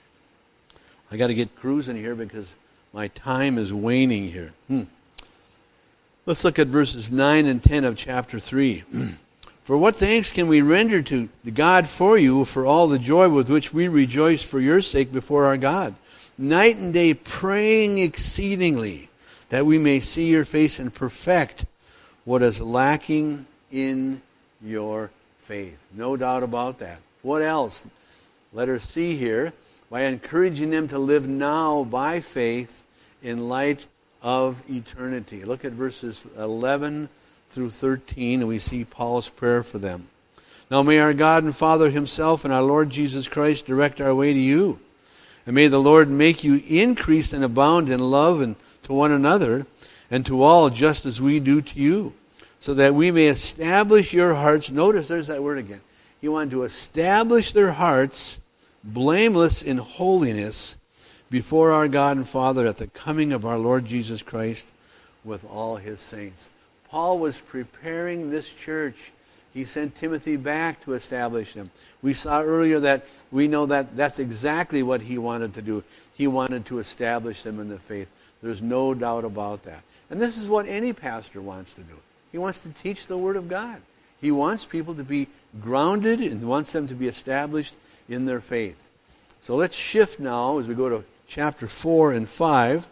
I got to get cruising here because my time is waning here. Hmm. Let's look at verses nine and ten of chapter three. For what thanks can we render to God for you, for all the joy with which we rejoice for your sake before our God, night and day praying exceedingly, that we may see your face and perfect what is lacking in your faith. No doubt about that. What else? Let us see here, by encouraging them to live now by faith in light of eternity. Look at verses eleven through thirteen, and we see Paul's prayer for them. Now may our God and Father himself and our Lord Jesus Christ direct our way to you. And may the Lord make you increase and abound in love and to one another and to all, just as we do to you, so that we may establish your hearts. Notice there's that word again. He wanted to establish their hearts blameless in holiness before our God and Father at the coming of our Lord Jesus Christ with all his saints. Paul was preparing this church He sent Timothy back to establish them. We saw earlier that we know that that's exactly what he wanted to do. He wanted to establish them in the faith. There's no doubt about that. And this is what any pastor wants to do. He wants to teach the Word of God. He wants people to be grounded and wants them to be established in their faith. So let's shift now as we go to chapter four and five.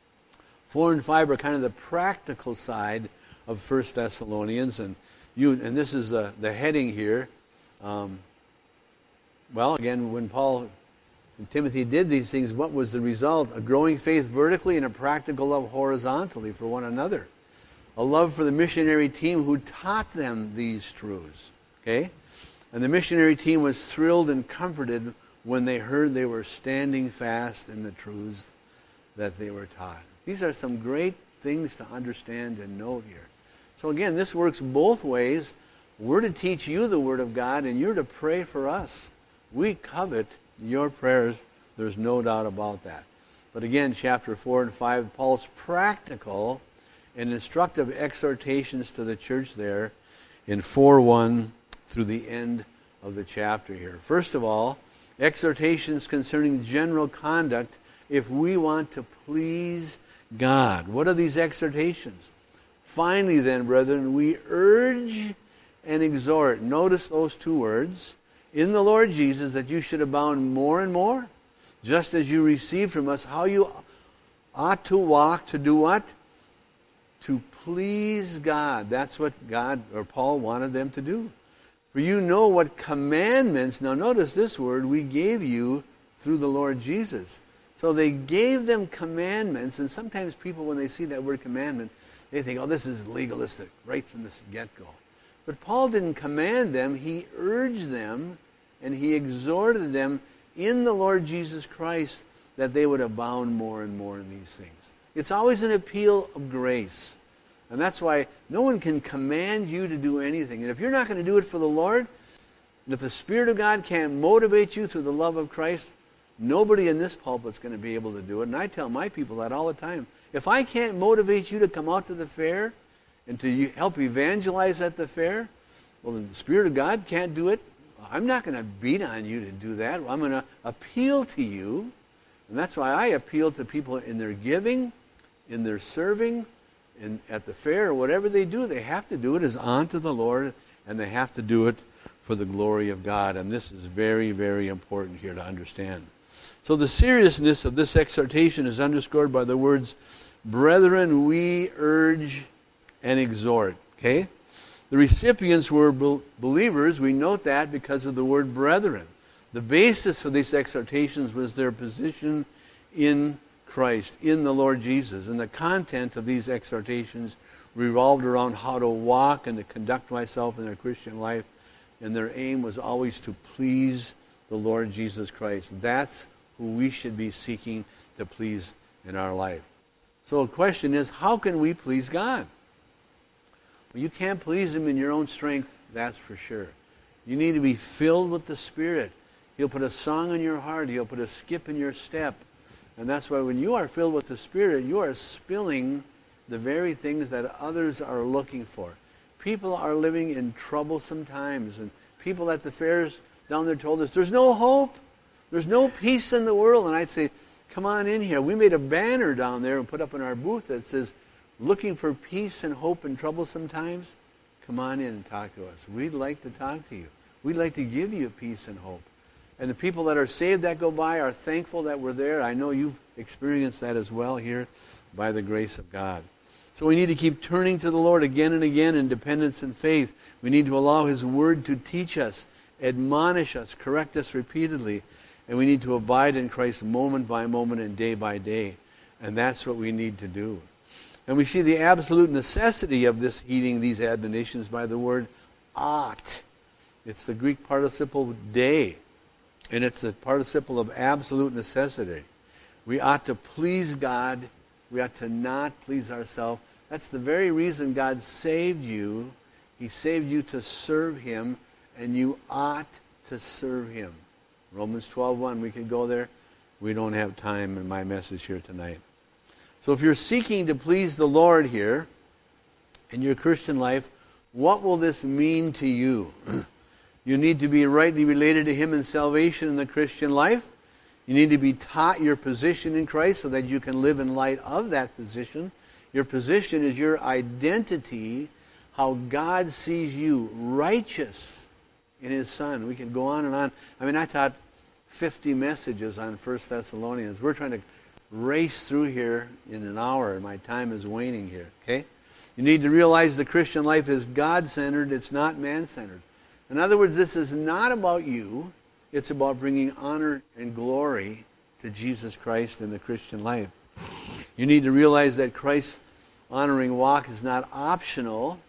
Four and five are kind of the practical side of First Thessalonians, and you and this is the, the heading here. Um, well, again, when Paul and Timothy did these things, what was the result? A growing faith vertically and a practical love horizontally for one another. A love for the missionary team who taught them these truths. Okay? And the missionary team was thrilled and comforted when they heard they were standing fast in the truths that they were taught. These are some great things to understand and know here. So again, this works both ways. We're to teach you the Word of God, and you're to pray for us. We covet your prayers. There's no doubt about that. But again, chapter four and five, Paul's practical and instructive exhortations to the church there in four one through the end of the chapter here. First of all, exhortations concerning general conduct if we want to please God. What are these exhortations? Finally then, brethren, we urge and exhort. Notice those two words. In the Lord Jesus, that you should abound more and more, just as you receive from us how you ought to walk, to do what? To please God. That's what God or Paul wanted them to do. For you know what commandments, now notice this word, we gave you through the Lord Jesus. So they gave them commandments, and sometimes people, when they see that word commandment, they think, oh, this is legalistic, right from the get-go. But Paul didn't command them. He urged them, and he exhorted them in the Lord Jesus Christ that they would abound more and more in these things. It's always an appeal of grace. And that's why no one can command you to do anything. And if you're not going to do it for the Lord, and if the Spirit of God can't motivate you through the love of Christ, nobody in this pulpit is going to be able to do it. And I tell my people that all the time. If I can't motivate you to come out to the fair and to help evangelize at the fair, well, the Spirit of God can't do it. I'm not going to beat on you to do that. I'm going to appeal to you. And that's why I appeal to people in their giving, in their serving, in, at the fair, or whatever they do. They have to do it as unto the Lord, and they have to do it for the glory of God. And this is very, very important here to understand. So the seriousness of this exhortation is underscored by the words, brethren, we urge and exhort. Okay? The recipients were be- believers. We note that because of the word brethren. The basis for these exhortations was their position in Christ, in the Lord Jesus. And the content of these exhortations revolved around how to walk and to conduct myself in their Christian life. And their aim was always to please the Lord Jesus Christ. That's who we should be seeking to please in our life. So the question is, how can we please God? Well, you can't please Him in your own strength, that's for sure. You need to be filled with the Spirit. He'll put a song in your heart. He'll put a skip in your step. And that's why when you are filled with the Spirit, you are spilling the very things that others are looking for. People are living in troublesome times. And people at the fairs down there told us, there's no hope. There's no peace in the world. And I'd say, come on in here. We made a banner down there and put up in our booth that says, looking for peace and hope in troublesome times? Come on in and talk to us. We'd like to talk to you. We'd like to give you peace and hope. And the people that are saved that go by are thankful that we're there. I know you've experienced that as well here by the grace of God. So we need to keep turning to the Lord again and again in dependence and faith. We need to allow His Word to teach us, admonish us, correct us repeatedly. And we need to abide in Christ moment by moment and day by day. And that's what we need to do. And we see the absolute necessity of this heeding these admonitions by the word ought. It's the Greek participle de. And it's the participle of absolute necessity. We ought to please God. We ought to not please ourselves. That's the very reason God saved you. He saved you to serve Him, and you ought to serve Him. Romans twelve one, we could go there. We don't have time in my message here tonight. So if you're seeking to please the Lord here in your Christian life, what will this mean to you? You need to be rightly related to Him in salvation in the Christian life. You need to be taught your position in Christ so that you can live in light of that position. Your position is your identity, how God sees you, righteous in His Son. We can go on and on. I mean, I taught fifty messages on First Thessalonians. We're trying to race through here in an hour, and my time is waning here, okay? You need to realize the Christian life is God-centered. It's not man-centered. In other words, this is not about you. It's about bringing honor and glory to Jesus Christ in the Christian life. You need to realize that Christ's honoring walk is not optional.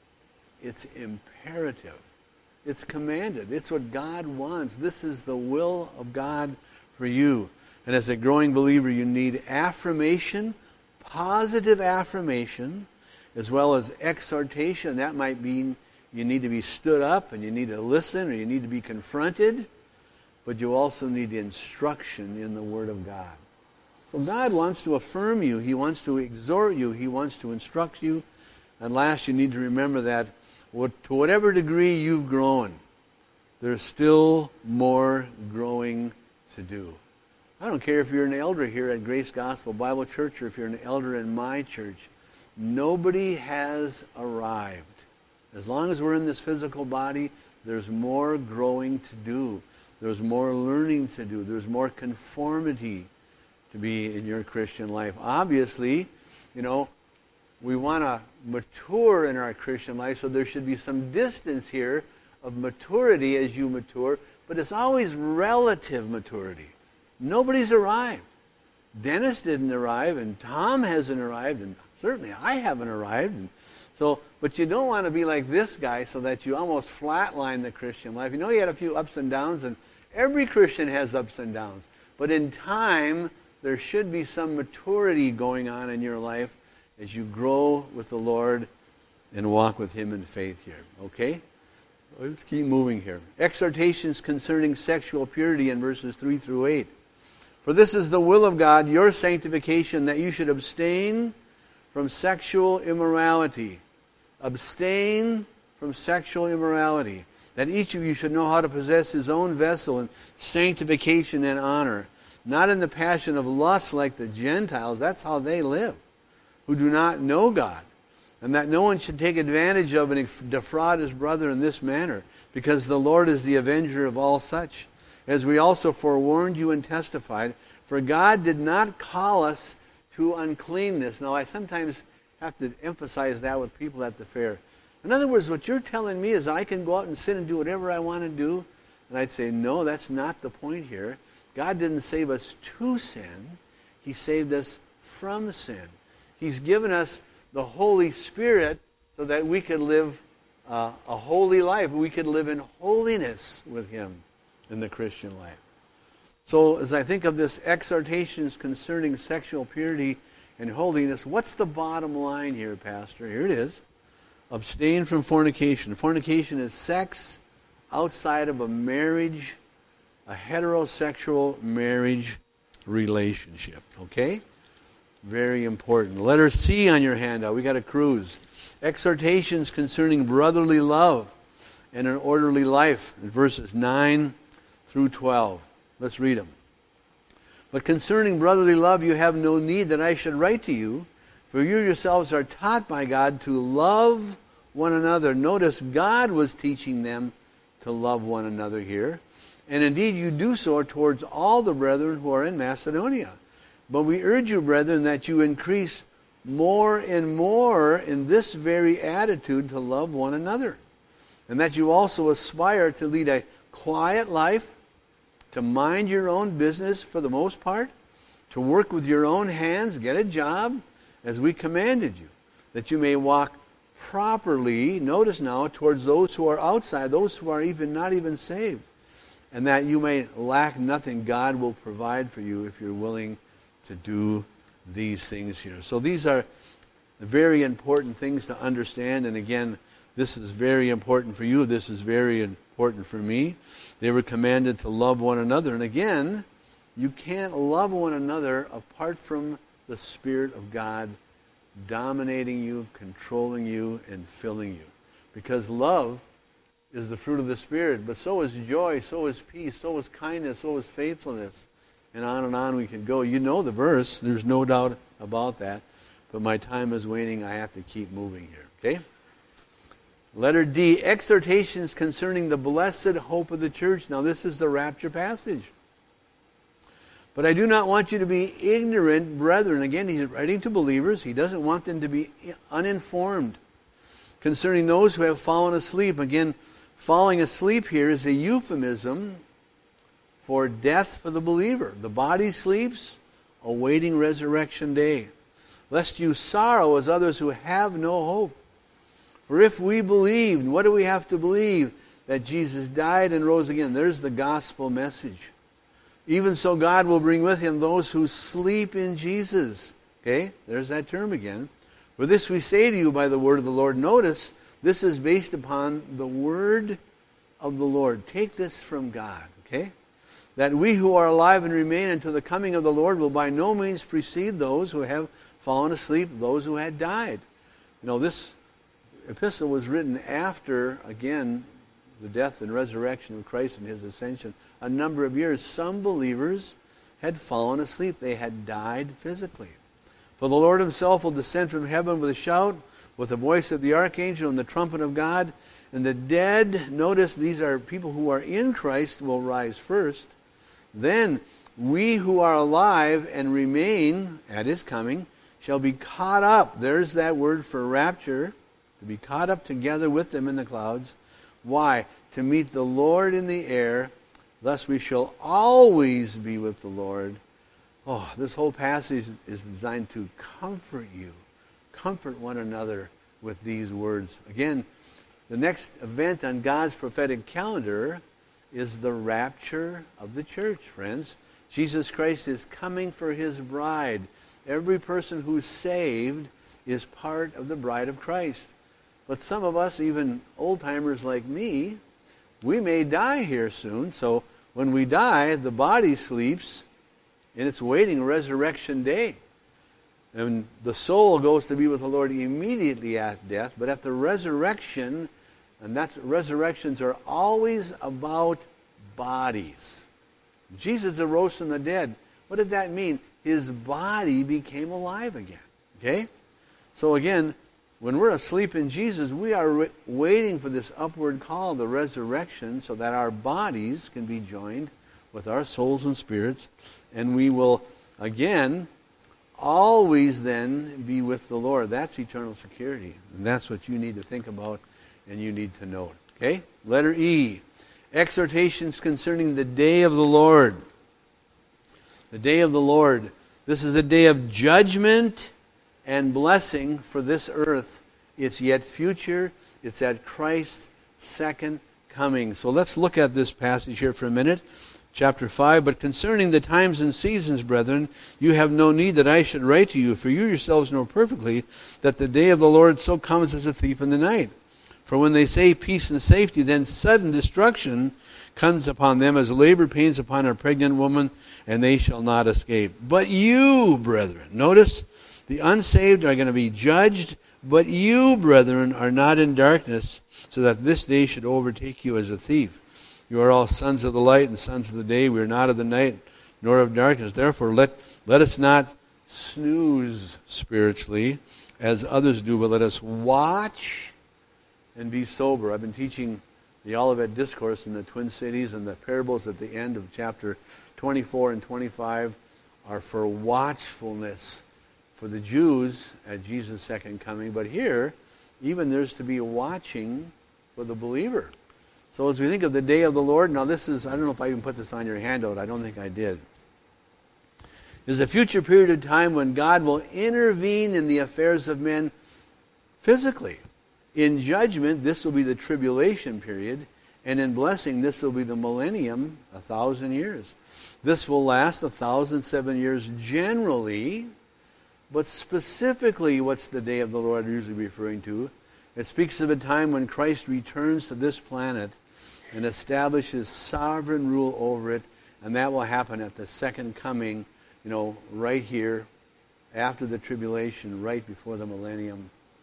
It's imperative. It's commanded. It's what God wants. This is the will of God for you. And as a growing believer, you need affirmation, positive affirmation, as well as exhortation. That might mean you need to be stood up and you need to listen or you need to be confronted. But you also need instruction in the Word of God. So God wants to affirm you. He wants to exhort you. He wants to instruct you. And last, you need to remember that to whatever degree you've grown, there's still more growing to do. I don't care if you're an elder here at Grace Gospel Bible Church or if you're an elder in my church. Nobody has arrived. As long as we're in this physical body, there's more growing to do. There's more learning to do. There's more conformity to be in your Christian life. Obviously, you know, we want to mature in our Christian life, so there should be some distance here of maturity as you mature, but it's always relative maturity. Nobody's arrived. Dennis didn't arrive, and Tom hasn't arrived, and certainly I haven't arrived. And so, but you don't want to be like this guy so that you almost flatline the Christian life. You know, you had a few ups and downs, and every Christian has ups and downs. But in time, there should be some maturity going on in your life as you grow with the Lord and walk with Him in faith here. Okay? So let's keep moving here. Exhortations concerning sexual purity in verses three through eight. For this is the will of God, your sanctification, that you should abstain from sexual immorality. Abstain from sexual immorality. That each of you should know how to possess his own vessel in sanctification and honor. Not in the passion of lust like the Gentiles. That's how they live. Who do not know God. And that no one should take advantage of and defraud his brother in this manner. Because the Lord is the avenger of all such. As we also forewarned you and testified. For God did not call us to uncleanness. Now, I sometimes have to emphasize that with people at the fair. In other words, what you're telling me is I can go out and sin and do whatever I want to do. And I'd say, no, that's not the point here. God didn't save us to sin. He saved us from sin. He's given us the Holy Spirit so that we could live uh, a holy life. We could live in holiness with Him in the Christian life. So as I think of this exhortations concerning sexual purity and holiness, what's the bottom line here, Pastor? Here it is. Abstain from fornication. Fornication is sex outside of a marriage, a heterosexual marriage relationship. Okay? Very important. Letter C on your handout. We got a cruise. Exhortations concerning brotherly love and an orderly life in verses nine through twelve. Let's read them. But concerning brotherly love, you have no need that I should write to you, for you yourselves are taught by God to love one another. Notice God was teaching them to love one another here. And indeed you do so towards all the brethren who are in Macedonia. But we urge you, brethren, that you increase more and more in this very attitude to love one another. And that you also aspire to lead a quiet life, to mind your own business for the most part, to work with your own hands, get a job, as we commanded you, that you may walk properly, notice now, towards those who are outside, those who are even not even saved, and that you may lack nothing. God will provide for you if you're willing to do these things here. So these are very important things to understand, and again, this is very important for you. This is very important for me. They were commanded to love one another. And again, you can't love one another apart from the Spirit of God dominating you, controlling you, and filling you. Because love is the fruit of the Spirit, but so is joy, so is peace, so is kindness, so is faithfulness. And on and on we can go. You know the verse. There's no doubt about that. But my time is waning. I have to keep moving here. Okay? Letter D, exhortations concerning the blessed hope of the church. Now this is the rapture passage. But I do not want you to be ignorant, brethren. Again, he's writing to believers. He doesn't want them to be uninformed concerning those who have fallen asleep. Again, falling asleep here is a euphemism for death for the believer. The body sleeps, awaiting resurrection day. Lest you sorrow as others who have no hope. For if we believed, what do we have to believe? That Jesus died and rose again. There's the gospel message. Even so, God will bring with him those who sleep in Jesus. Okay, there's that term again. For this we say to you by the word of the Lord. Notice, this is based upon the word of the Lord. Take this from God, okay? That we who are alive and remain until the coming of the Lord will by no means precede those who have fallen asleep, those who had died. You know, this epistle was written after, again, the death and resurrection of Christ and his ascension. A number of years, some believers had fallen asleep. They had died physically. For the Lord himself will descend from heaven with a shout, with the voice of the archangel and the trumpet of God. And the dead, notice these are people who are in Christ, will rise first. Then we who are alive and remain at his coming shall be caught up. There's that word for rapture. To be caught up together with them in the clouds. Why? To meet the Lord in the air. Thus we shall always be with the Lord. Oh, this whole passage is designed to comfort you. Comfort one another with these words. Again, the next event on God's prophetic calendar is the rapture of the church, friends. Jesus Christ is coming for his bride. Every person who's saved is part of the bride of Christ. But some of us, even old-timers like me, we may die here soon. So when we die, the body sleeps, and it's waiting resurrection day. And the soul goes to be with the Lord immediately at death. But at the resurrection, and that's, resurrections are always about bodies. Jesus arose from the dead. What did that mean? His body became alive again. Okay? So again, when we're asleep in Jesus, we are re- waiting for this upward call, the resurrection, so that our bodies can be joined with our souls and spirits. And we will, again, always then be with the Lord. That's eternal security. And that's what you need to think about and you need to know. Okay? Letter E. Exhortations concerning the day of the Lord. The day of the Lord. This is a day of judgment and blessing for this earth. It's yet future. It's at Christ's second coming. So let's look at this passage here for a minute. Chapter five, but concerning the times and seasons, brethren, you have no need that I should write to you, for you yourselves know perfectly that the day of the Lord so comes as a thief in the night. For when they say peace and safety, then sudden destruction comes upon them as labor pains upon a pregnant woman, and they shall not escape. But you, brethren, notice, the unsaved are going to be judged, but you, brethren, are not in darkness, so that this day should overtake you as a thief. You are all sons of the light and sons of the day. We are not of the night, nor of darkness. Therefore, let, let us not snooze spiritually, as others do, but let us watch and be sober. I've been teaching the Olivet Discourse in the Twin Cities, and the parables at the end of chapter twenty-four and twenty-five are for watchfulness for the Jews at Jesus' second coming. But here, even there's to be a watching for the believer. So as we think of the day of the Lord, now this is, I don't know if I even put this on your handout. I don't think I did. There's a future period of time when God will intervene in the affairs of men physically. In judgment, this will be the tribulation period. And in blessing, this will be the millennium, a thousand years. This will last a thousand seven years generally. But specifically, what's the day of the Lord usually referring to? It speaks of a time when Christ returns to this planet and establishes sovereign rule over it. And that will happen at the second coming, you know, right here, after the tribulation, right before the millennium.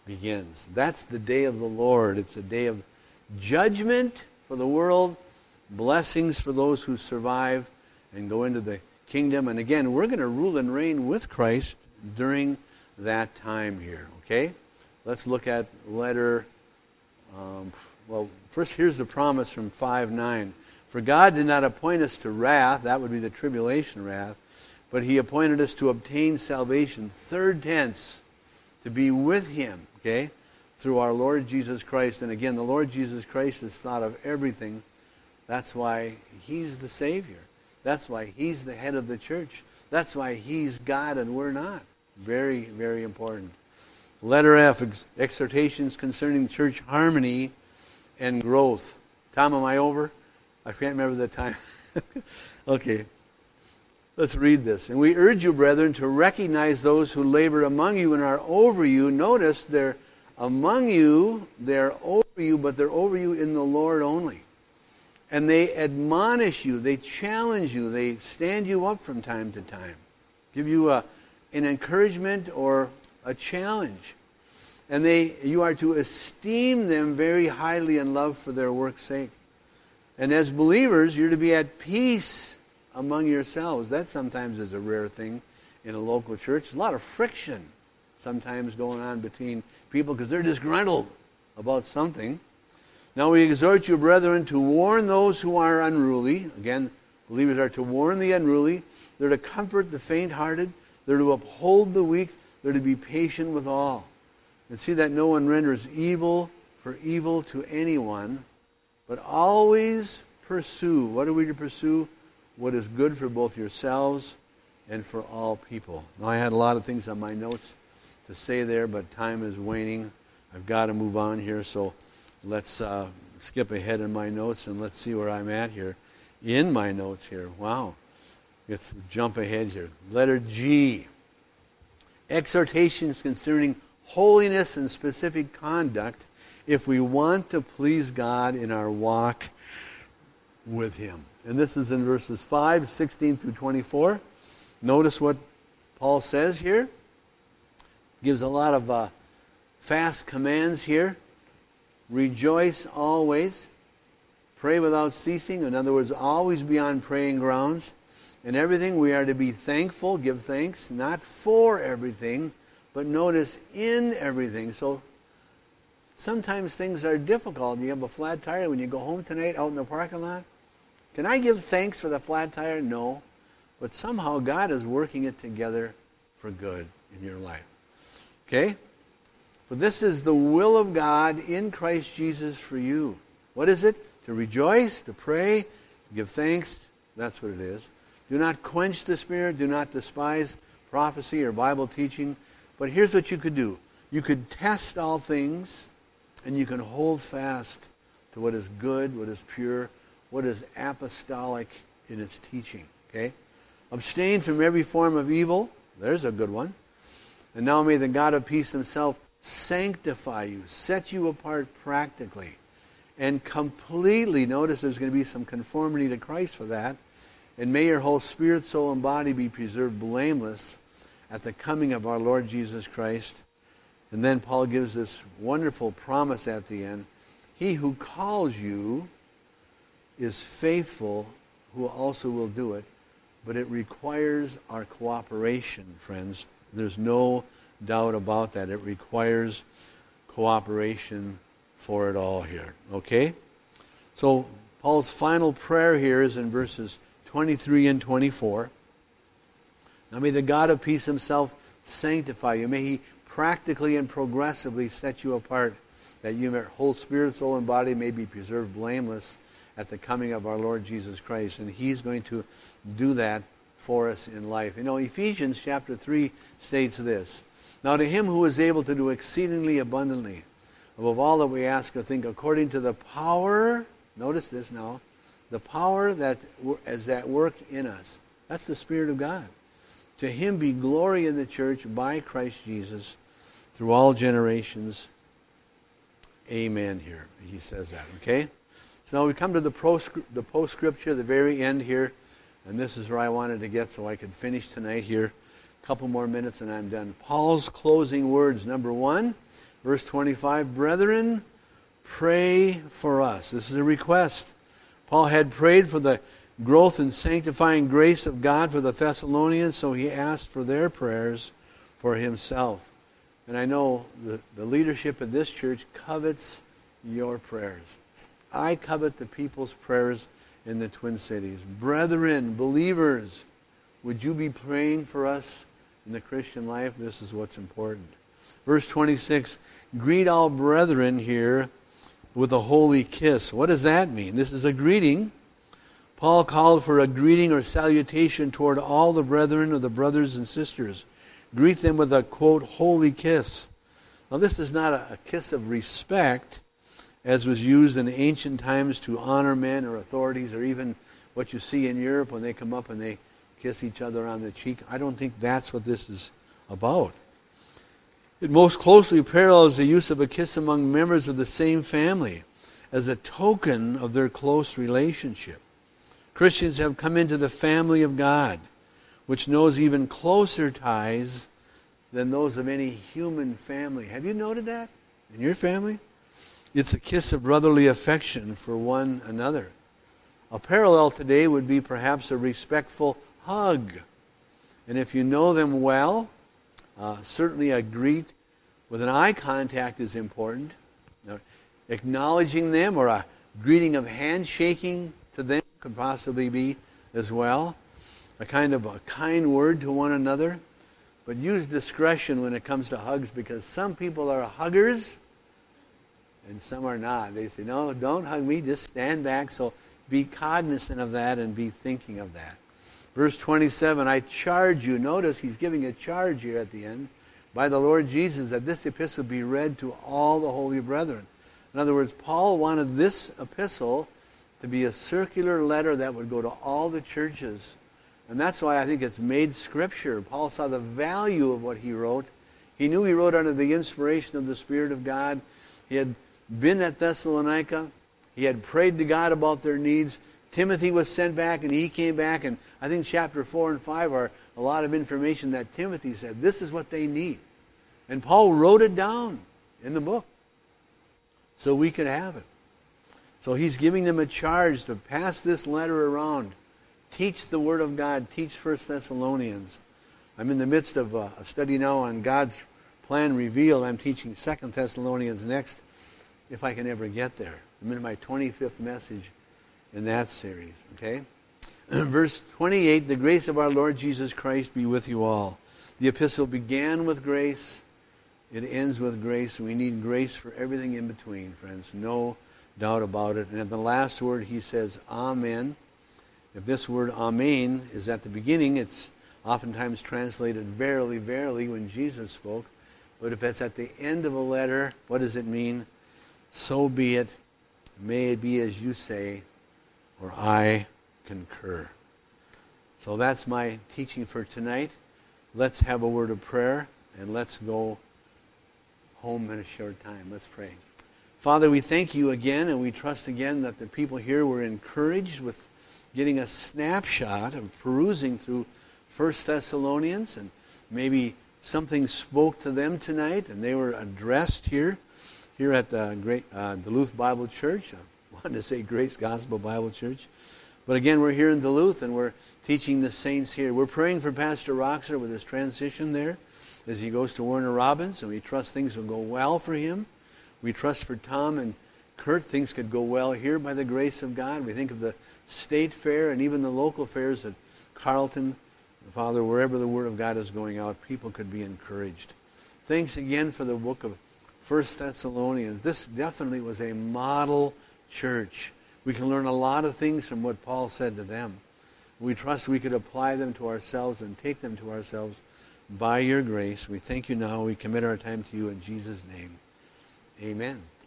begins. That's the day of the Lord. It's a day of judgment for the world, blessings for those who survive and go into the kingdom. And again, we're going to rule and reign with Christ during that time here, okay? Let's look at letter, um, well, first here's the promise from five nine. For God did not appoint us to wrath, that would be the tribulation wrath, but he appointed us to obtain salvation, third tense, to be with him, okay, through our Lord Jesus Christ. And again, the Lord Jesus Christ is thought of everything. That's why he's the Savior. That's why he's the head of the church. That's why he's God and we're not. Very, very important. Letter F, ex- exhortations concerning church harmony and growth. Tom, am I over? I can't remember the time. Okay. Let's read this. And we urge you, brethren, to recognize those who labor among you and are over you. Notice they're among you, they're over you, but they're over you in the Lord only. And they admonish you, they challenge you, they stand you up from time to time. Give you a, an encouragement or a challenge. And they, you are to esteem them very highly in love for their work's sake. And as believers, you're to be at peace among yourselves. That sometimes is a rare thing in a local church. There's a lot of friction sometimes going on between people because they're disgruntled about something. Now we exhort you, brethren, to warn those who are unruly. Again, believers are to warn the unruly. They're to comfort the faint-hearted. They're to uphold the weak. They're to be patient with all. And see that no one renders evil for evil to anyone, but always pursue. What are we to pursue? What is good for both yourselves and for all people. Now, I had a lot of things on my notes to say there, but time is waning. I've got to move on here, so let's uh, skip ahead in my notes and let's see where I'm at here in my notes here. Wow. Let's jump ahead here. Letter G. Exhortations concerning holiness and specific conduct if we want to please God in our walk with him. And this is in verses five, sixteen through twenty-four. Notice what Paul says here. Gives a lot of uh, fast commands here. Rejoice always. Pray without ceasing. In other words, always be on praying grounds. In everything we are to be thankful, give thanks, not for everything, but notice in everything. So sometimes things are difficult. You have a flat tire when you go home tonight out in the parking lot. Can I give thanks for the flat tire? No. But somehow God is working it together for good in your life. Okay? For this is the will of God in Christ Jesus for you. What is it? To rejoice, to pray, to give thanks. That's what it is. Do not quench the Spirit. Do not despise prophecy or Bible teaching. But here's what you could do. You could test all things, and you can hold fast to what is good, what is pure, what is apostolic in its teaching. Okay? Abstain from every form of evil. There's a good one. And now may the God of peace himself sanctify you, set you apart practically, and completely, notice there's going to be some conformity to Christ for that, and may your whole spirit, soul, and body be preserved blameless at the coming of our Lord Jesus Christ. And then Paul gives this wonderful promise at the end. He who calls you is faithful, who also will do it. But it requires our cooperation, friends. There's no doubt about that. It requires cooperation for it all here. Okay? So Paul's final prayer here is in verses twenty-three and twenty-four. Now may the God of peace himself sanctify you. May he practically and progressively set you apart, that your whole spirit, soul, and body may be preserved blameless at the coming of our Lord Jesus Christ. And he's going to do that for us in life. You know, Ephesians chapter three states this. Now to him who is able to do exceedingly abundantly, above all that we ask or think, according to the power, notice this now, the power that is at work in us. That's the Spirit of God. To him be glory in the church by Christ Jesus through all generations. Amen here. He says that, okay? So now we come to the, proscript, the postscripture, the very end here. And this is where I wanted to get so I could finish tonight here. A couple more minutes and I'm done. Paul's closing words. Number one, Verse twenty-five, brethren, pray for us. This is a request. Paul had prayed for the growth and sanctifying grace of God for the Thessalonians, so he asked for their prayers for himself. And I know the, the leadership of this church covets your prayers. I covet the people's prayers in the Twin Cities. Brethren, believers, would you be praying for us in the Christian life? This is what's important. Verse twenty-six, greet all brethren here with a holy kiss. What does that mean? This is a greeting. Paul called for a greeting or salutation toward all the brethren or the brothers and sisters. Greet them with a, quote, holy kiss. Now, this is not a, a kiss of respect, as was used in ancient times to honor men or authorities, or even what you see in Europe when they come up and they kiss each other on the cheek. I don't think that's what this is about. It most closely parallels the use of a kiss among members of the same family as a token of their close relationship. Christians have come into the family of God, which knows even closer ties than those of any human family. Have you noted that in your family? It's a kiss of brotherly affection for one another. A parallel today would be perhaps a respectful hug. And if you know them well, uh, certainly a greet with an eye contact is important. Now, acknowledging them or a greeting of handshaking to them could possibly be as well. A kind of a kind word to one another. But use discretion when it comes to hugs, because some people are huggers and some are not. They say, no, don't hug me, just stand back. So be cognizant of that and be thinking of that. Verse twenty-seven, I charge you. Notice he's giving a charge here at the end. By the Lord Jesus, that this epistle be read to all the holy brethren. In other words, Paul wanted this epistle to be a circular letter that would go to all the churches. And that's why I think it's made Scripture. Paul saw the value of what he wrote. He knew he wrote under the inspiration of the Spirit of God. He had been at Thessalonica. He had prayed to God about their needs. Timothy was sent back and he came back. And I think chapter four and five are a lot of information that Timothy said, this is what they need. And Paul wrote it down in the book so we could have it. So he's giving them a charge to pass this letter around. Teach the Word of God. Teach First Thessalonians. I'm in the midst of a study now on God's plan revealed. I'm teaching Second Thessalonians next, if I can ever get there. I'm in my twenty-fifth message in that series. Okay? Verse twenty-eight, the grace of our Lord Jesus Christ be with you all. The epistle began with grace. It ends with grace. We need grace for everything in between, friends. No doubt about it. And at the last word, he says, Amen. If this word Amen is at the beginning, it's oftentimes translated verily, verily when Jesus spoke. But if it's at the end of a letter, what does it mean? So be it. May it be as you say, or I concur. So that's my teaching for tonight. Let's have a word of prayer, and let's go home in a short time. Let's pray. Father, we thank you again, and we trust again that the people here were encouraged with getting a snapshot of perusing through First Thessalonians, and maybe something spoke to them tonight, and they were addressed here, here at the Great uh, Duluth Bible Church. I wanted to say Grace Gospel Bible Church. But again, we're here in Duluth, and we're teaching the saints here. We're praying for Pastor Roxer with his transition there as he goes to Warner Robins, and we trust things will go well for him. We trust for Tom and Kurt, things could go well here by the grace of God. We think of the state fair and even the local fairs at Carlton. Father, wherever the Word of God is going out, people could be encouraged. Thanks again for the book of First Thessalonians. This definitely was a model church. We can learn a lot of things from what Paul said to them. We trust we could apply them to ourselves and take them to ourselves by your grace. We thank you now. We commit our time to you in Jesus' name. Amen.